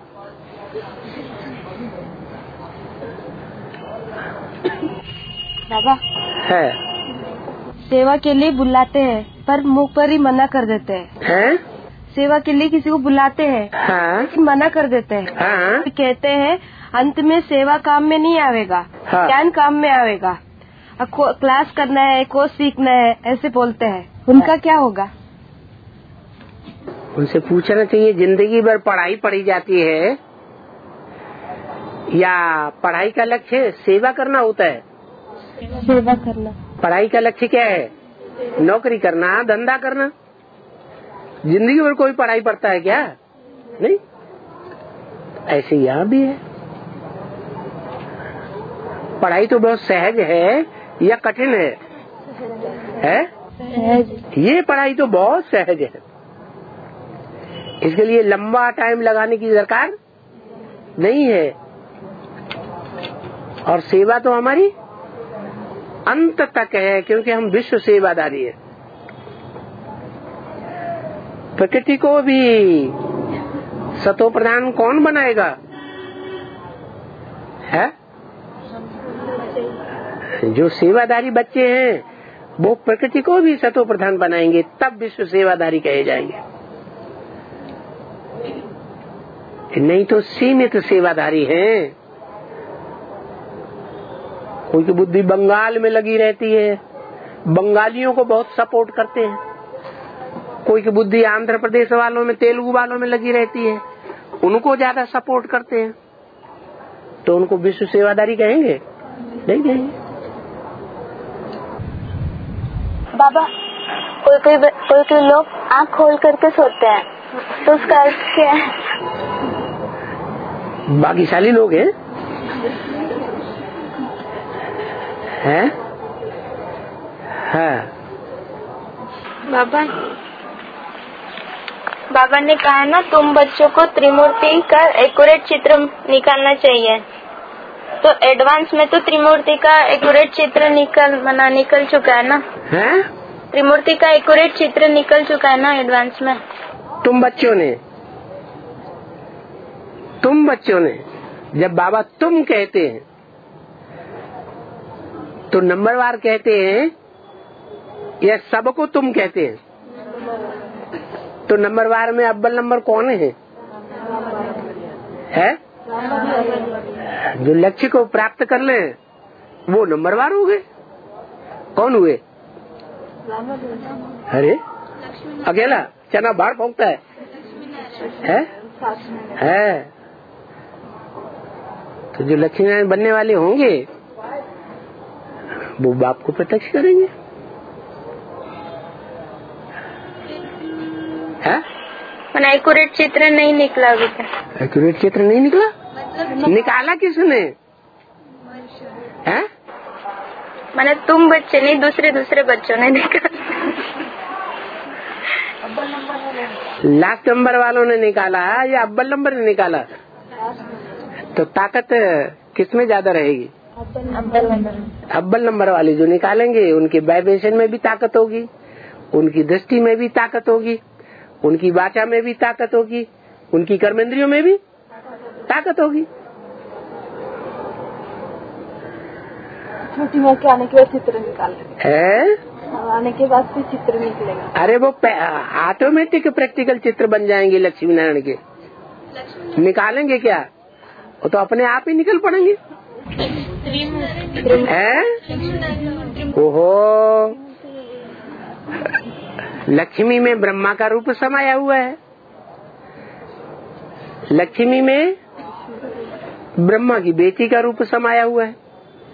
बाबा है सेवा के लिए बुलाते हैं पर मुंह पर ही मना कर देते हैं। सेवा के लिए किसी को बुलाते हैं, हाँ, मना कर देते हैं। हाँ, कहते हैं अंत में सेवा काम में नहीं आवेगा, हाँ, ज्ञान काम में आवेगा, क्लास करना है, कोर्स सीखना है, ऐसे बोलते हैं। उनका क्या होगा? उनसे पूछना चाहिए जिंदगी भर पढ़ाई पढ़ी जाती है या पढ़ाई का लक्ष्य सेवा करना होता है? सेवा करना। पढ़ाई का लक्ष्य क्या है? नौकरी करना, धंधा करना। जिंदगी भर कोई पढ़ाई पढ़ता है क्या? नहीं। ऐसे यहाँ भी है। पढ़ाई तो बहुत सहज है या कठिन है? सहज। ये पढ़ाई तो बहुत सहज है, इसके लिए लंबा टाइम लगाने की दरकार नहीं है। और सेवा तो हमारी अंत तक है, क्योंकि हम विश्व सेवादारी है। प्रकृति को भी सतो प्रधान कौन बनाएगा? है जो सेवादारी बच्चे हैं वो प्रकृति को भी सतो प्रधान बनाएंगे, तब विश्व सेवादारी कहे जाएंगे। नहीं तो सीमित सेवादारी हैं। कोई की बुद्धि बंगाल में लगी रहती है, बंगालियों को बहुत सपोर्ट करते हैं। कोई की बुद्धि आंध्र प्रदेश वालों में, तेलुगु वालों में लगी रहती है, उनको ज्यादा सपोर्ट करते हैं। तो उनको विश्व सेवादारी कहेंगे? नहीं कहेंगे। बाबा कोई लोग आँख खोल करके सोते हैं, तो उसका अर्थ क्या है? भाग्यशाली लोग हैं। बाबा ने कहा ना तुम बच्चों को त्रिमूर्ति का एक्यूरेट चित्र निकालना चाहिए, तो एडवांस में तो त्रिमूर्ति का एक्यूरेट चित्र निकल चुका है ना? त्रिमूर्ति का एक्यूरेट चित्र निकल चुका है ना एडवांस में? तुम बच्चों ने जब बाबा तुम कहते हैं तो नंबरवार कहते हैं या सबको तुम कहते हैं? तो नंबरवार में अव्वल नंबर कौन है? जो लक्ष्य को प्राप्त कर ले वो नंबरवार हो गए। कौन हुए? अरे अकेला चना बाढ़ पहुंचता है? तो जो लक्ष्मी नारायण बनने वाले होंगे वो बाप को प्रत्यक्ष करेंगे। एक्यूरेट चित्र नहीं निकला अभी तक। एक्यूरेट चित्र नहीं निकला? निकाला किसने? मैंने तुम बच्चे नहीं, दूसरे बच्चों ने निकाला। लास्ट नंबर वालों ने निकाला या अव्वल नंबर ने निकाला? तो ताकत किसमें ज्यादा रहेगी? अव्वल नंबर वाले जो निकालेंगे उनके वाइब्रेशन में भी ताकत होगी, उनकी दृष्टि में भी ताकत होगी, उनकी वाचा में भी ताकत होगी, उनकी कर्मेंद्रियों में भी ताकत होगी। छोटी माँ के आने के बाद चित्र निकालेंगे, आने के बाद फिर चित्र निकलेगा। अरे वो ऑटोमेटिक प्रैक्टिकल चित्र बन जाएंगे लक्ष्मी नारायण के। निकालेंगे क्या? वो तो अपने आप ही निकल पड़ेंगे। ओहो, लक्ष्मी में ब्रह्मा का रूप समाया हुआ है, लक्ष्मी में ब्रह्मा की बेटी का रूप समाया हुआ है,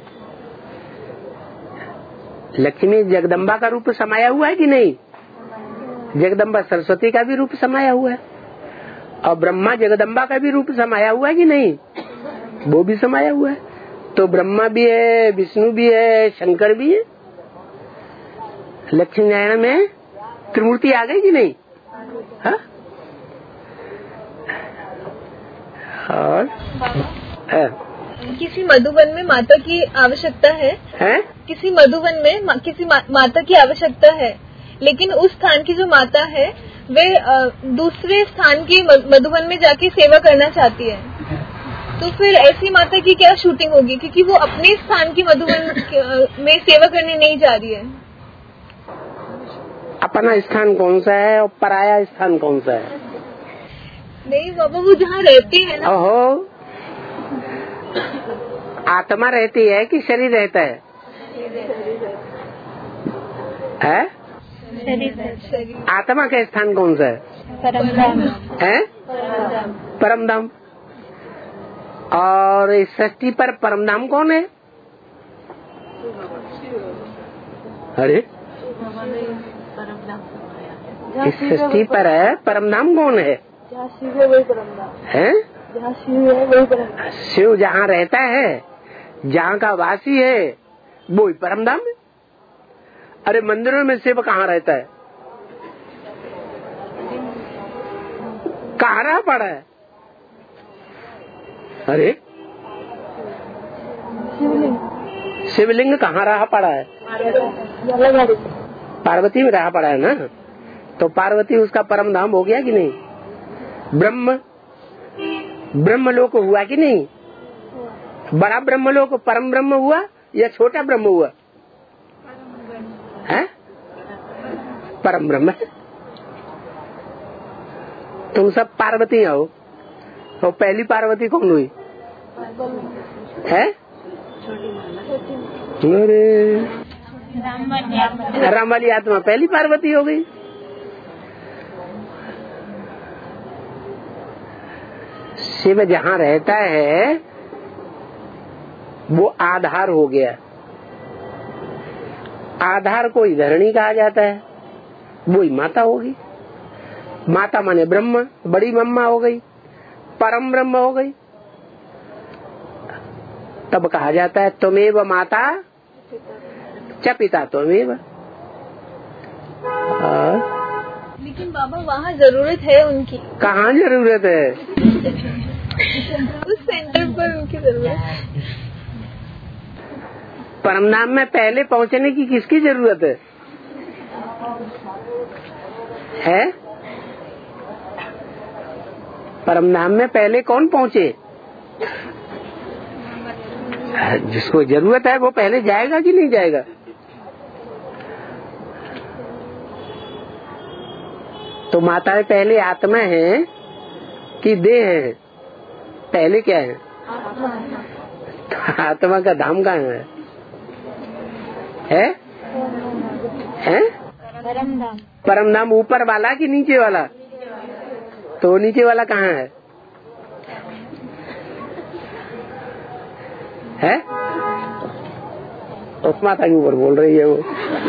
लक्ष्मी जगदम्बा का रूप समाया हुआ है कि नहीं? जगदम्बा सरस्वती का भी रूप समाया हुआ है, और ब्रह्मा जगदम्बा का भी रूप समाया हुआ है कि नहीं? वो भी समाया हुआ है। तो ब्रह्मा भी है, विष्णु भी है, शंकर भी है। लक्ष्मी नारायण में त्रिमूर्ति आ गई कि नहीं? हा? और किसी मधुवन में माता की आवश्यकता है? किसी मधुवन में किसी माता की आवश्यकता है, लेकिन उस स्थान की जो माता है वे दूसरे स्थान की मधुवन में जाके सेवा करना चाहती है, तो फिर ऐसी माता की क्या शूटिंग होगी, क्योंकि वो अपने स्थान की मधुवन में सेवा करने नहीं जा रही है। अपना स्थान कौन सा है और पराया स्थान कौन सा है? नहीं बाबा, वो जहाँ रहती है ना। ओहो, आत्मा रहती है कि शरीर रहता है? शरीर। आत्मा का स्थान कौन सा है? परमधाम है, परमधाम। और इस सृष्टि पर परमधाम कौन है? अरे, इस सृष्टि पर है परमधाम कौन है? जहाँ शिव है वही परमधाम है। जहाँ शिव है वही परमधाम। शिव जहाँ रहता है, जहाँ का वासी है, वो ही परमधाम है। अरे मंदिरों में शिव कहाँ रहता है? कहाँ रहा पड़ा है? अरे शिवलिंग कहाँ रहा पड़ा है? पार्वती में रहा पड़ा है ना, तो पार्वती उसका परम धाम हो गया कि नहीं? ब्रह्मलोक हुआ कि नहीं? बड़ा ब्रह्मलोक परम ब्रह्म हुआ या छोटा ब्रह्म हुआ? है परम ब्रह्म। तुम सब पार्वती हो, तो पहली पार्वती कौन हुई है? राम वाली आत्मा पहली पार्वती हो गई। शिव जहाँ रहता है वो आधार हो गया। आधार को धरणी कहा जाता है, वो ही माता होगी। माता माने ब्रह्म, बड़ी मम्मा हो गई, परम ब्रह्म हो गई। तब कहा जाता है त्वमेव माता च पिता त्वमेव। लेकिन बाबा वहाँ जरूरत है उनकी। कहाँ जरूरत है? उस सेंटर पर उनकी जरूरत। परमधाम में पहले पहुँचने की किसकी जरूरत है? परमधाम में पहले कौन पहुँचे? जिसको जरूरत है वो पहले जाएगा कि नहीं जाएगा? तो माताएं पहले आत्मा है कि देह है? पहले क्या है? आत्मा का धाम कहाँ है? परम धाम ऊपर वाला कि नीचे वाला? तो नीचे वाला कहाँ है? उस माता के ऊपर बोल रही है वो।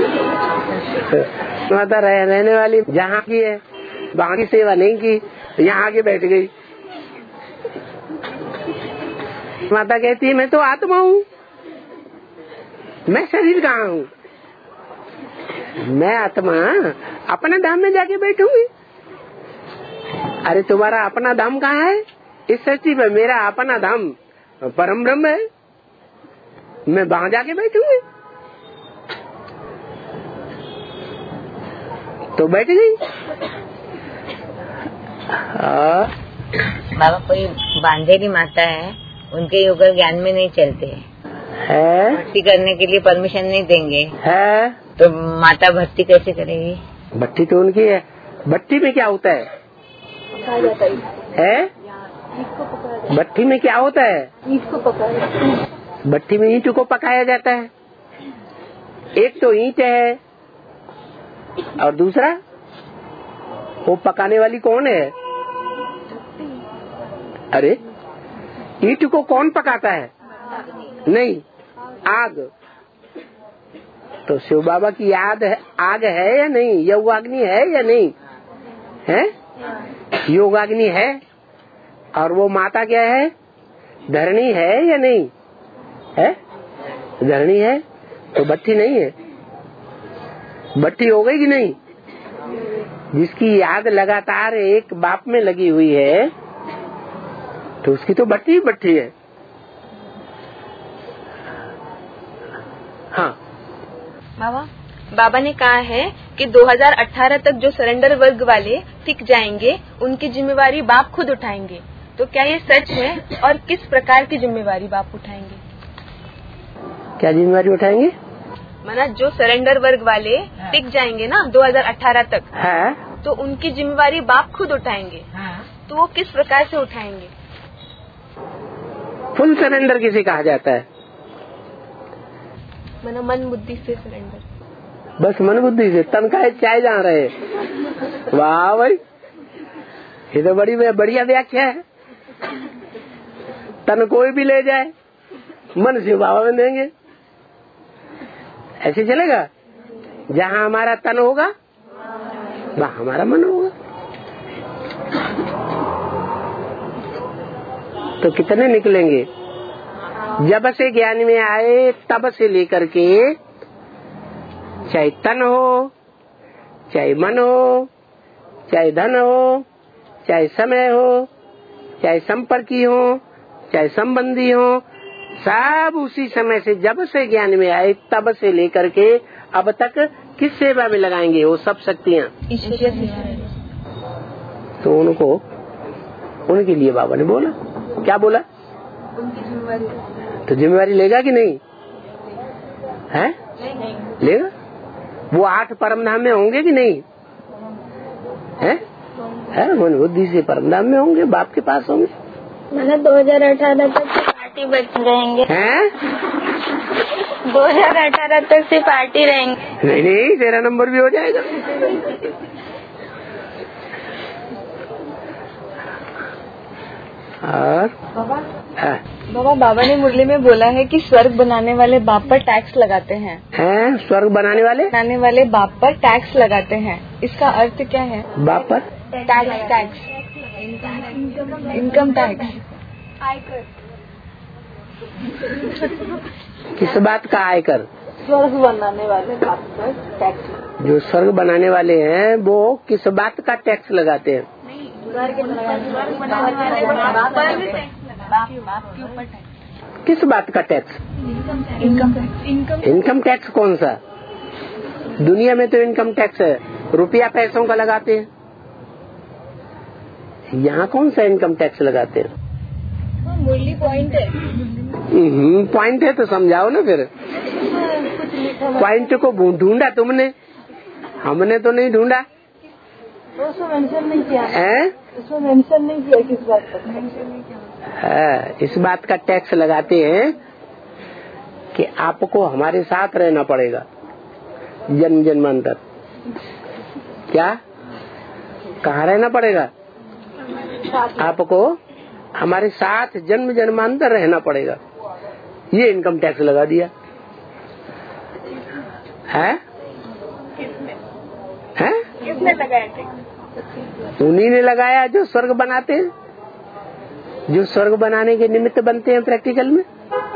माता रहने वाली जहाँ की है, वहाँ की सेवा नहीं की, यहाँ आके बैठ गई। माता कहती है मैं तो आत्मा हूँ, मैं शरीर कहाँ हूँ? मैं आत्मा अपने धाम में जाके बैठूंगी। अरे तुम्हारा अपना धाम कहाँ है? इस सृष्टि में मेरा अपना धाम परम ब्रह्म है, मैं वहां जाके बैठूंगी। तो बैठ गई। बाबा कोई बांधेरी माता है, उनके युगल ज्ञान में नहीं चलते है, भक्ति करने के लिए परमिशन नहीं देंगे है, तो माता भक्ति कैसे करेगी? भट्टी तो उनकी है। भट्टी में क्या होता है? भट्टी में क्या होता है? भट्टी में ईंट को पकाया जाता है। एक तो ईंट है और दूसरा वो पकाने वाली कौन है? अरे ईंट को कौन पकाता है? नहीं, आग। तो शिव बाबा की आग है या नहीं? योगाग्नि है या नहीं है? योगाग्नि है। और वो माता क्या है? धरणी है या नहीं है? धरणी है। तो भट्टी नहीं है, भट्टी हो गई कि नहीं? जिसकी आग लगातार एक बाप में लगी हुई है तो उसकी तो भट्टी ही भट्टी है। हाँ बाबा ने कहा है कि 2018 तक जो सरेंडर वर्ग वाले टिक जाएंगे उनकी जिम्मेवारी बाप खुद उठाएंगे। तो क्या ये सच है और किस प्रकार की जिम्मेवारी बाप उठाएंगे? क्या जिम्मेवारी उठाएंगे? माना जो सरेंडर वर्ग वाले टिक जाएंगे ना 2018 तक है, तो उनकी जिम्मेवारी बाप खुद उठाएंगे। तो वो किस प्रकार से उठाएंगे? फुल सरेंडर किसे कहा जाता है? माना मन बुद्धि से सरेंडर। बस मन बुद्धि से? तन का चाय जा रहे? वाह भाई, ये तो बड़ी बढ़िया व्याख्या है। तन कोई भी ले जाए, मन शिव बाबा में देंगे, ऐसे चलेगा? जहाँ हमारा तन होगा वहाँ हमारा मन होगा। तो कितने निकलेंगे? जब से ज्ञान में आए तब से लेकर के, चाहे तन हो, चाहे मन हो, चाहे धन हो, चाहे समय हो, चाहे संपर्की हो, चाहे संबंधी हो, सब उसी समय से, जब से ज्ञान में आए तब से लेकर के अब तक किस सेवा में लगाएंगे? वो सब शक्तियाँ तो उनको, उनके लिए बाबा ने बोला। क्या बोला? तो जिम्मेवारी लेगा कि नहीं है? लेगा। वो 8 परम धाम में होंगे कि नहीं है? मन बुद्धि से परम धाम में होंगे, बाप के पास होंगे। मतलब 2018 तक पार्टी बच रहेंगे हैं? 2018 तक से पार्टी रहेंगे। नहीं, तेरा नंबर भी हो जाएगा। और बाबा ने मुरली में बोला है कि स्वर्ग बनाने वाले बाप पर टैक्स लगाते हैं। स्वर्ग बनाने वाले बाप पर टैक्स लगाते हैं। इसका अर्थ क्या है? बाप पर टैक्स इनकम टैक्स। किस बात का आयकर? स्वर्ग बनाने वाले बाप पर टैक्स। जो स्वर्ग बनाने वाले हैं वो किस बात का टैक्स लगाते हैं? किस बात का टैक्स? Income tax. कौन सा? दुनिया में तो इनकम टैक्स है, रुपया पैसों का लगाते हैं। यहाँ कौन सा इनकम टैक्स लगाते हैं? मुरली पॉइंट है। पॉइंट है तो समझाओ ना फिर। पॉइंट को ढूंढा तुमने, हमने तो नहीं ढूंढा। उसमें मेंशन नहीं किया है? उसमें मेंशन नहीं किया किस बात का। इस बात का टैक्स लगाते हैं कि आपको हमारे साथ रहना पड़ेगा जन्म जन्मांतर। क्या? कहाँ रहना पड़ेगा? आपको हमारे साथ जन्म जन्मांतर रहना पड़ेगा। ये इनकम टैक्स लगा दिया है? किसने लगाया टैक्स? उन्हीं ने लगाया जो स्वर्ग बनाते हैं, जो स्वर्ग बनाने के निमित्त बनते हैं प्रैक्टिकल में।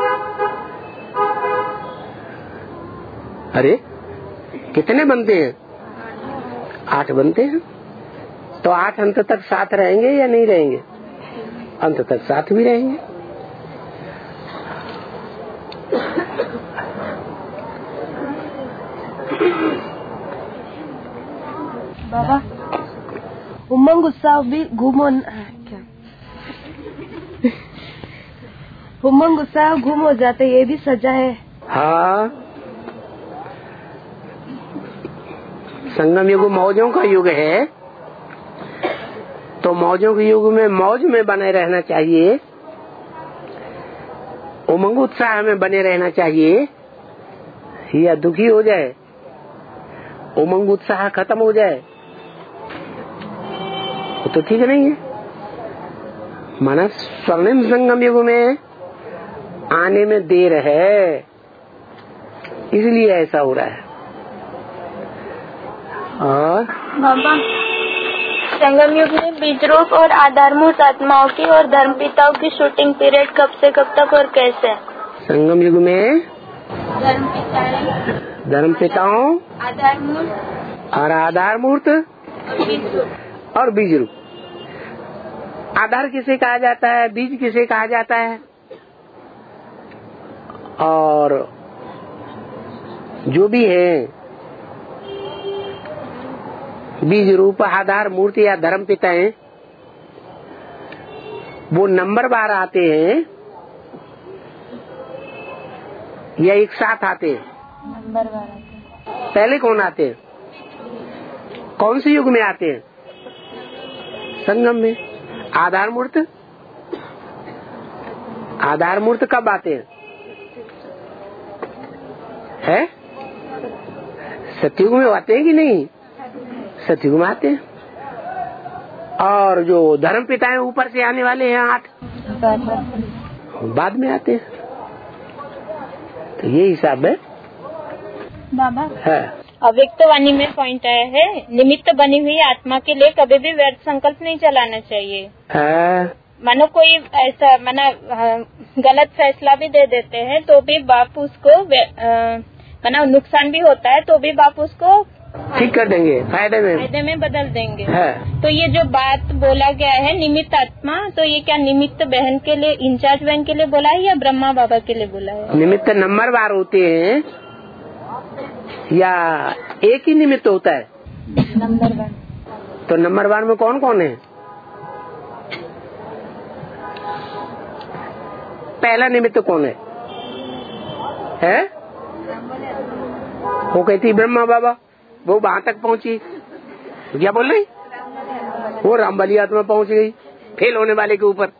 अरे कितने बनते हैं? 8 बनते हैं। तो 8 अंत तक साथ रहेंगे या नहीं रहेंगे? अंत तक साथ भी रहेंगे। बाबा, उमंग उत्साह भी उमंग उत्साह गुम हो जाते, ये भी सजा है। हाँ, संगम युग मौजों का युग है, तो मौजों के युग में मौज में बने रहना चाहिए, उमंग उत्साह में बने रहना चाहिए। या दुखी हो जाए, उमंग उत्साह खत्म हो जाए, वो तो ठीक नहीं है। माना स्वर्णिम संगम युग में आने में देर है, इसलिए ऐसा हो रहा है। और बाबा, संगम युग में बीज रूप और आधारभूत आत्माओं की और धर्मपिताओं की शूटिंग पीरियड कब से कब तक और कैसे? संगम युग में धर्मपिताओं और आधारमूर्त और बीज रूप। आधार किसे कहा जाता है, बीज किसे कहा जाता है? और जो भी है बीज रूप, आधार, मूर्ति या धर्म पिता हैं, वो नंबर बार आते हैं या एक साथ आते हैं? नंबर बार आते हैं। पहले कौन आते हैं? कौन से युग में आते हैं? संगम में। आधार मूर्त, आधार मूर्त कब आते हैं? है सतयुग में आते हैं कि नहीं? सतयुग में आते हैं। और जो धर्म पिता है ऊपर से आने वाले हैं 8, बाद में आते हैं। तो ये हिसाब है बाबा। है। अव्यक्त वाणी में पॉइंट आया है, निमित्त बनी हुई आत्मा के लिए कभी भी व्यर्थ संकल्प नहीं चलाना चाहिए। मानो कोई ऐसा गलत फैसला भी दे देते हैं तो भी बाप उसको नुकसान भी होता है तो भी बाप उसको ठीक कर देंगे, फायदे में बदल देंगे। है। तो ये जो बात बोला गया है निमित्त आत्मा, तो ये क्या निमित्त बहन के लिए, इंचार्ज बहन के लिए बोला है या ब्रह्मा बाबा के लिए बोला है? निमित्त नंबर बार होते हैं या एक ही निमित्त होता है? नंबर बार। तो नंबर बार में कौन कौन है? पहला निमित्त कौन है? वो कहती ब्रह्मा बाबा, वो वहां तक पहुंची, क्या बोल रही? वो रामबली आत्मा पहुंच गई फेल होने वाले के ऊपर।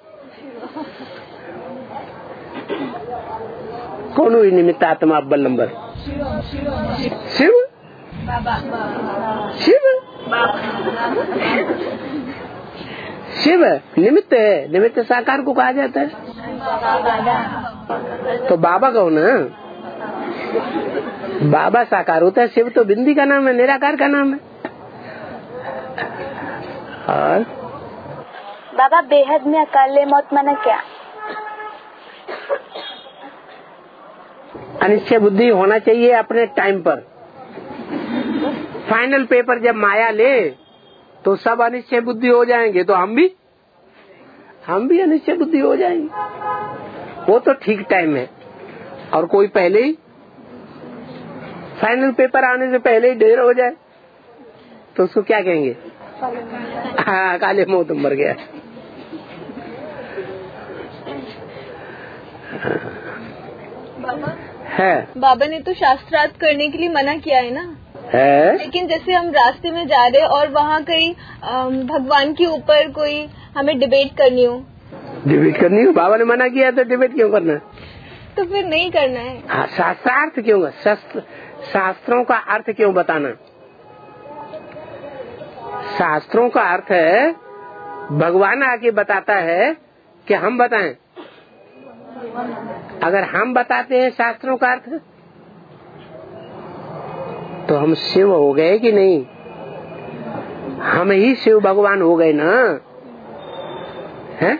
कौन हुई निमित्त आत्मा अव्वल नंबर? शिव। शिव शिव निमित्त है। निमित्त साकार को कहा जाता है। तो बाबा कौन है? बाबा साकार होता है, शिव तो बिंदी का नाम है, निराकार का नाम है। और बाबा, बेहद में अकाले मौत माना क्या? अनिश्चय बुद्धि होना चाहिए अपने टाइम पर। फाइनल पेपर जब माया ले तो सब अनिश्चय बुद्धि हो जाएंगे, तो हम भी अनिश्चय बुद्धि हो जाएंगे। वो तो ठीक टाइम है। और कोई पहले ही फाइनल पेपर आने से पहले ही ढेर हो जाए तो उसको क्या कहेंगे? हाँ, काले मौत मर गया। है। बाबा ने तो शास्त्रार्थ करने के लिए मना किया है ना? है। लेकिन जैसे हम रास्ते में जा रहे और वहाँ कहीं भगवान के ऊपर कोई हमें डिबेट करनी हो, बाबा ने मना किया तो डिबेट क्यों करना? तो फिर नहीं करना है। हाँ, शास्त्रार्थ क्यों? शास्त्रों का अर्थ क्यों बताना? शास्त्रों का अर्थ है भगवान आके बताता है कि हम बताएं। अगर हम बताते हैं शास्त्रों का अर्थ तो हम शिव हो गए कि नहीं? हम ही शिव भगवान हो गए ना? है?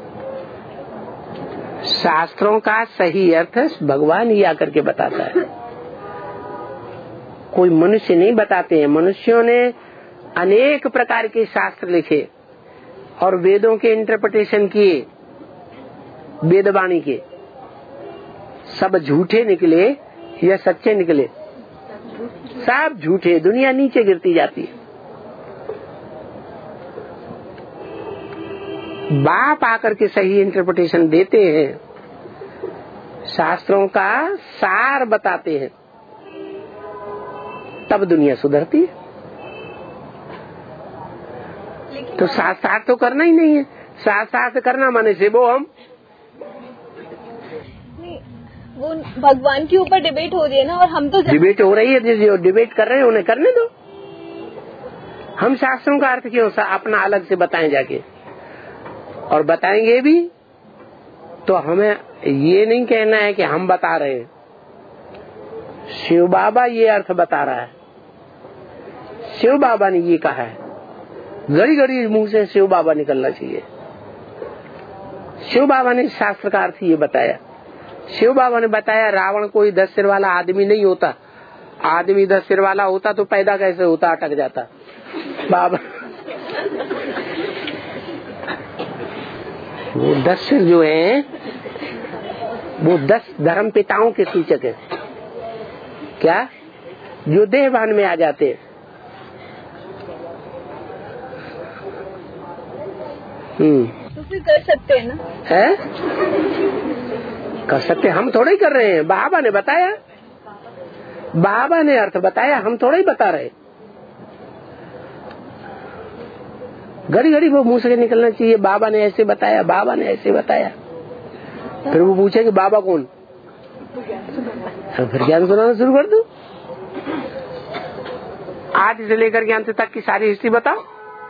शास्त्रों का सही अर्थ भगवान ही आकर के बताता है, कोई मनुष्य नहीं बताते हैं। मनुष्यों ने अनेक प्रकार के शास्त्र लिखे और वेदों के इंटरप्रिटेशन किए, वेदवाणी के, सब झूठे निकले या सच्चे निकले? सब झूठे। दुनिया नीचे गिरती जाती है। बाप आकर के सही इंटरप्रिटेशन देते हैं, शास्त्रों का सार बताते हैं, तब दुनिया सुधरती है। तो शास्त्रार्थ तो करना ही नहीं है। शास्त्रार्थ करना माने से वो हम वो भगवान के ऊपर डिबेट हो रही है ना, और हम तो डिबेट हो रही है, जो डिबेट कर रहे हैं उन्हें करने दो। हम शास्त्रों का अर्थ क्यों अपना अलग से बताएं जाके, और बताएंगे भी तो हमें ये नहीं कहना है कि हम बता रहे हैं, शिव बाबा ये अर्थ बता रहा है, शिव बाबा ने ये कहा है। घड़ी घड़ी मुंह से शिव बाबा निकलना चाहिए। शिव बाबा ने शास्त्र का अर्थ ये बताया। शिव बाबा ने बताया रावण कोई 10 सिर वाला आदमी नहीं होता, आदमी 10 सिर वाला होता तो पैदा कैसे होता, अटक जाता। बाबा वो 10 सिर जो है वो 10 धर्म पिताओं के सूचक है, क्या, जो देहभान में आ जाते हैं। तो फिर कर सकते हैं ना, है कर सकते, हम थोड़ा ही कर रहे हैं, बाबा ने बताया, बाबा ने अर्थ बताया, हम थोड़ा ही बता रहे। घड़ी घड़ी वो मुंह से निकलना चाहिए, बाबा ने ऐसे बताया, बाबा ने ऐसे बताया। फिर वो पूछे कि बाबा कौन, फिर ज्ञान सुनाना शुरू कर दो। आज से लेकर के अंत तक की सारी हिस्ट्री बताओ।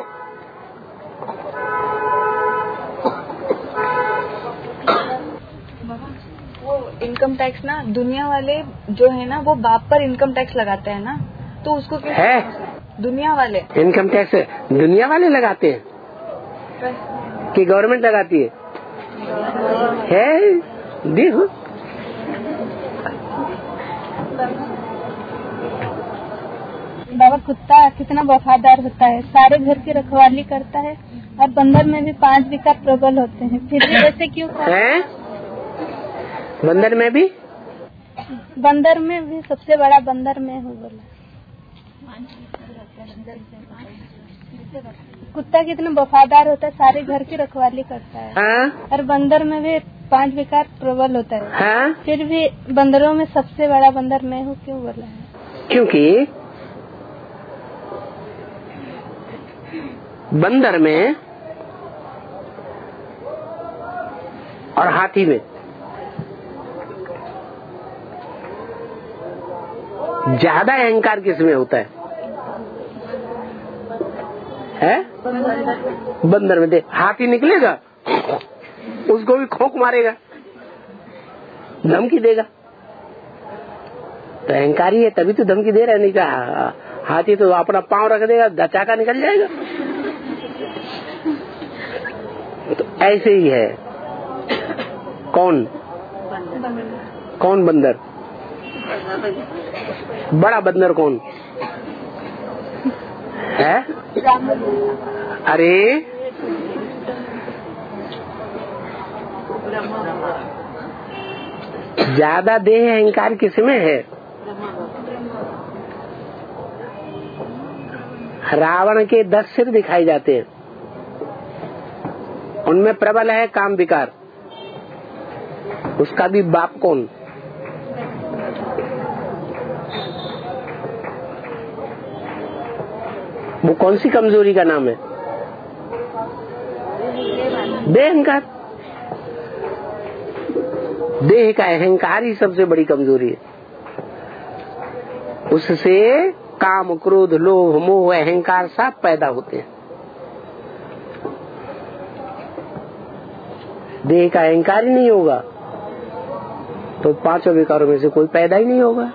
इनकम टैक्स ना, दुनिया वाले जो है ना वो बाप पर इनकम टैक्स लगाते हैं ना, तो उसको क्यों है? दुनिया वाले इनकम टैक्स दुनिया वाले लगाते हैं कि गवर्नमेंट लगाती है? देखो बाबा कुत्ता कितना वफादार होता है, सारे घर की रखवाली करता है, और बंदर में भी 5 विकार प्रबल होते हैं, फिर भी वैसे क्यों है? बंदर में भी सबसे बड़ा बंदर में हूँ बोला। कुत्ता कितना वफादार होता है, सारे घर की रखवाली करता है। हाँ? और बंदर में भी 5 विकार प्रबल होता है। हाँ? फिर भी बंदरों में सबसे बड़ा बंदर मैं हूँ क्यों बोला है? क्योंकि बंदर में और हाथी में ज्यादा अहंकार किसमें होता है? बंदर में। देख हाथी निकलेगा उसको भी खोक मारेगा, धमकी देगा, तो अहंकारी है तभी तो धमकी दे रहा है, नहीं तो हाथी तो अपना पांव रख देगा, दचाका निकल जाएगा। तो ऐसे ही है। कौन बंदर? बड़ा बंदर कौन है? अरे ज्यादा देह अहंकार किसमें है? रावण के 10 सिर दिखाई जाते हैं, उनमें प्रबल है काम विकार। उसका भी बाप कौन? वो कौन सी कमजोरी का नाम है? देह अहंकार। देह का अहंकार ही सबसे बड़ी कमजोरी है। उससे काम, क्रोध, लोभ, मोह, अहंकार सब पैदा होते हैं। देह का अहंकार ही नहीं होगा तो 5 विकारों में से कोई पैदा ही नहीं होगा।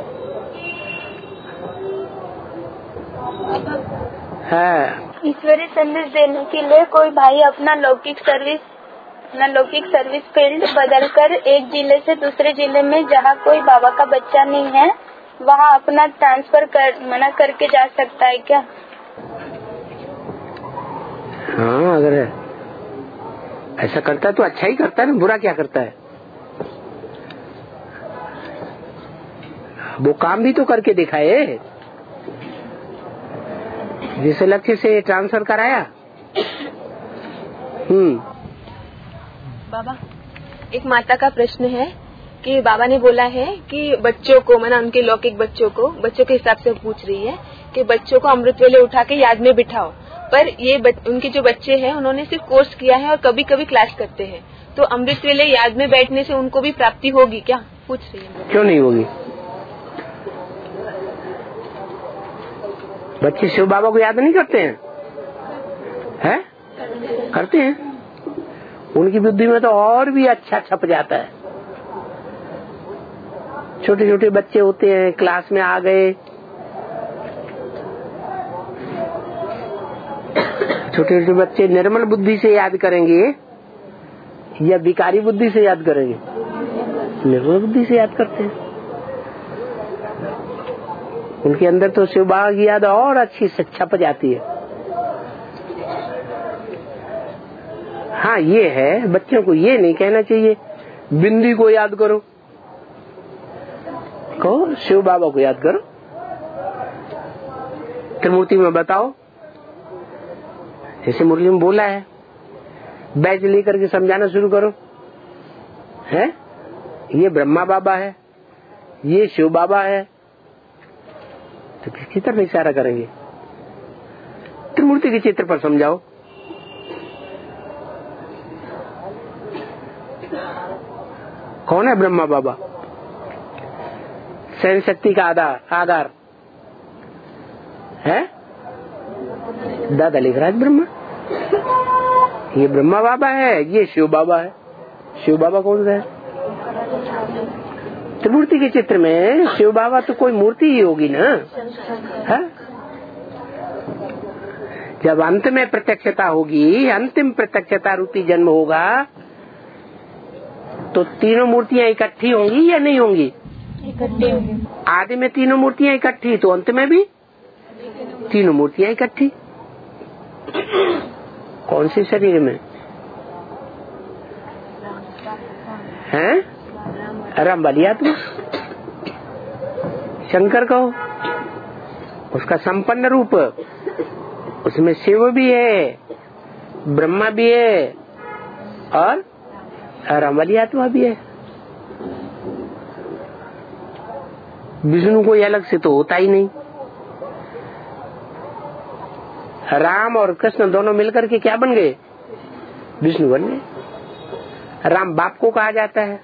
है ईश्वरीय संदेश देने के लिए कोई भाई अपना लौकिक सर्विस फील्ड बदलकर एक जिले से दूसरे जिले में जहाँ कोई बाबा का बच्चा नहीं है वहाँ अपना ट्रांसफर मना करके जा सकता है क्या? हाँ, अगर ऐसा करता है तो अच्छा ही करता है ना, बुरा क्या करता है? वो काम भी तो करके दिखाए जिस लक्ष्य से ट्रांसफर कराया। बाबा, एक माता का प्रश्न है कि बाबा ने बोला है कि बच्चों को, माना उनके लौकिक बच्चों के हिसाब से पूछ रही है कि बच्चों को अमृत वेले उठा के याद में बिठाओ, पर ये उनके जो बच्चे हैं उन्होंने सिर्फ कोर्स किया है और कभी कभी क्लास करते हैं, तो अमृत वेले याद में बैठने से उनको भी प्राप्ति होगी क्या? पूछ रही है। क्यों नहीं होगी? बच्चे शिव बाबा को याद नहीं करते हैं? हैं? करते हैं। उनकी बुद्धि में तो और भी अच्छा छप जाता है। छोटे छोटे बच्चे होते हैं, क्लास में आ गए, छोटे छोटे बच्चे निर्मल बुद्धि से याद करेंगे या विकारी बुद्धि से याद करेंगे? निर्मल बुद्धि से याद करते हैं। उनके अंदर तो शिव बाबा की याद और अच्छी से छप जाती है। हाँ, ये है, बच्चों को ये नहीं कहना चाहिए बिंदी को याद करो, कहो शिव बाबा को याद करो। त्रिमूर्ति में बताओ, जैसे मुरली में बोला है, बैच लेकर के समझाना शुरू करो। है ये ब्रह्मा बाबा है, ये शिव बाबा है, तो किसकी तरफ इशारा करेंगे? त्रिमूर्ति के चित्र पर समझाओ। कौन है ब्रह्मा बाबा? सहन शक्ति का आधार है दादा लेखराज ब्रह्मा। ये ब्रह्मा बाबा है, ये शिव बाबा है। शिव बाबा कौन सा है? त्रिमूर्ति के चित्र में शिव बाबा तो कोई मूर्ति ही होगी ना, है? जब अंत में प्रत्यक्षता होगी, अंतिम प्रत्यक्षता रूपी जन्म होगा, तो तीनों मूर्तियां इकट्ठी होंगी या नहीं होंगी? इकट्ठी होंगी। आदि में तीनों मूर्तियां इकट्ठी, तो अंत में भी तीनों मूर्तियां इकट्ठी। कौन से शरीर में है? राम वाली आत्मा, शंकर कहो, उसका संपन्न रूप, उसमें शिव भी है, ब्रह्मा भी है और राम वाली आत्मा भी है। विष्णु कोई अलग से तो होता ही नहीं। राम और कृष्ण दोनों मिलकर के क्या बन गए? विष्णु बन गए। राम बाप को कहा जाता है,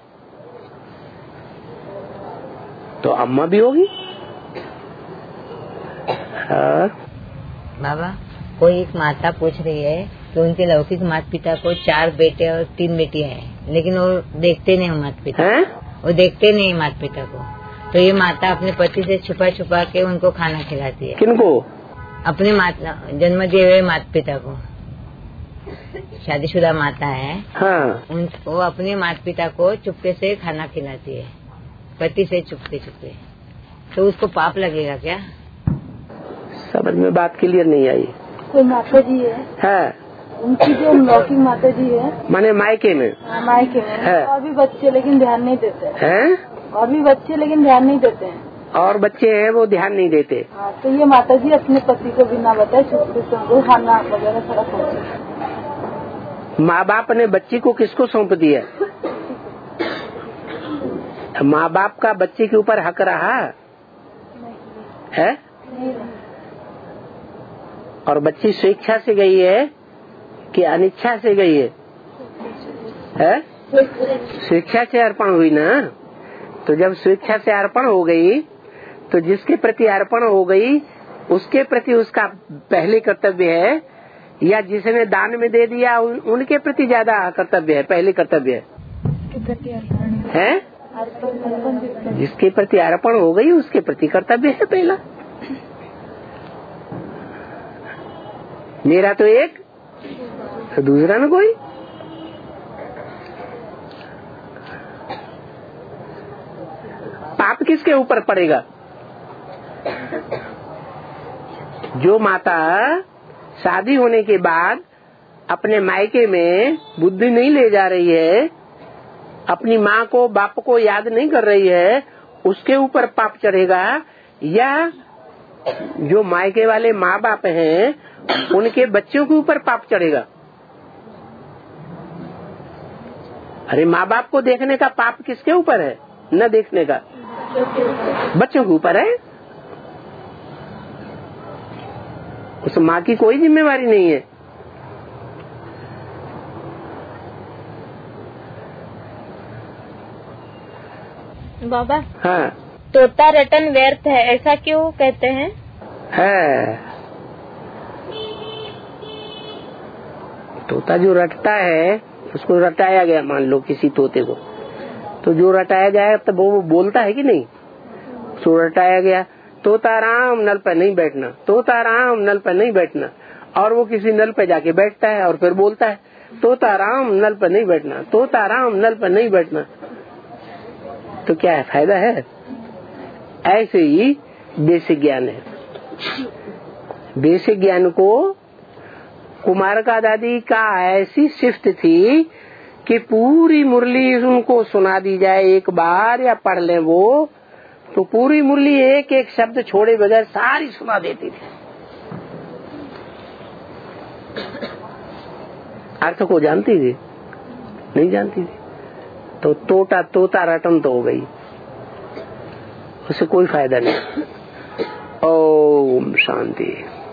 तो अम्मा भी होगी। बाबा, कोई एक माता पूछ रही है कि उनके लौकिक माता पिता को 4 बेटे और 3 बेटियां हैं, लेकिन वो देखते नहीं माता पिता, वो देखते नहीं माता पिता को। तो ये माता अपने पति से छुपा छुपा के उनको खाना खिलाती है। किनको? अपने माता, जन्म दिए हुए माता पिता को। शादीशुदा माता है। हाँ। वो अपने माता पिता को चुपके से खाना खिलाती है, पति से चुपके चुपके। तो उसको पाप लगेगा क्या? समझ में बात क्लियर नहीं आई। कोई माता जी है, उनकी जो लौकिक माता जी है, माने मायके में, मायके में है। और भी बच्चे लेकिन ध्यान नहीं देते हैं। और भी बच्चे लेकिन ध्यान नहीं देते हैं। और बच्चे हैं वो ध्यान नहीं देते। तो ये माता जी अपने पति को बिना बताए चुपके से उनको खाना वगैरह सारा पहुँचे। माँ बाप ने बच्ची को किसको सौंप दिया? माँ बाप का बच्चे के ऊपर हक रहा है? और बच्ची स्वेच्छा से गई है कि अनिच्छा से गई है? स्वेच्छा से अर्पण हुई ना। तो जब स्वेच्छा से अर्पण हो गई, तो जिसके प्रति अर्पण हो गई उसके प्रति उसका पहले कर्तव्य है, या जिसने दान में दे दिया उनके प्रति ज्यादा कर्तव्य है, पहले कर्तव्य है? जिसके प्रति अर्पण हो गई उसके प्रति कर्तव्य है पहला। मेरा तो एक, तो दूसरा न कोई। पाप किसके ऊपर पड़ेगा? जो माता शादी होने के बाद अपने मायके में बुद्धि नहीं ले जा रही है, अपनी माँ को बाप को याद नहीं कर रही है, उसके ऊपर पाप चढ़ेगा, या जो मायके वाले माँ बाप हैं उनके बच्चों के ऊपर पाप चढ़ेगा? अरे माँ बाप को देखने का पाप किसके ऊपर है? न देखने का बच्चों के ऊपर है। उस माँ की कोई जिम्मेवारी नहीं है। बाबा हाँ, तोता रटन व्यर्थ है, ऐसा क्यों कहते हैं? है तोता जो रटता है उसको रटाया गया, मान लो किसी तोते को, तो जो रटाया गया तब वो बोलता है कि नहीं? सो रटाया गया, तोता राम नल पर नहीं बैठना, तोता राम नल पर नहीं बैठना, और वो किसी नल पे जाके बैठता है और फिर बोलता है तोता राम नल पर नहीं बैठना, तोता राम नल पर नहीं बैठना, तो क्या है, फायदा है? ऐसे ही बेसिक ज्ञान है। बेसिक ज्ञान को कुमार का दादी का ऐसी शिफ्ट थी कि पूरी मुरली उनको सुना दी जाए एक बार या पढ़ लें वो, तो पूरी मुरली एक एक शब्द छोड़े बगैर सारी सुना देती थी। अर्थ को जानती थी? नहीं जानती थी। तो तोता रटन तो हो गई, उससे कोई फायदा नहीं। ओम शांति।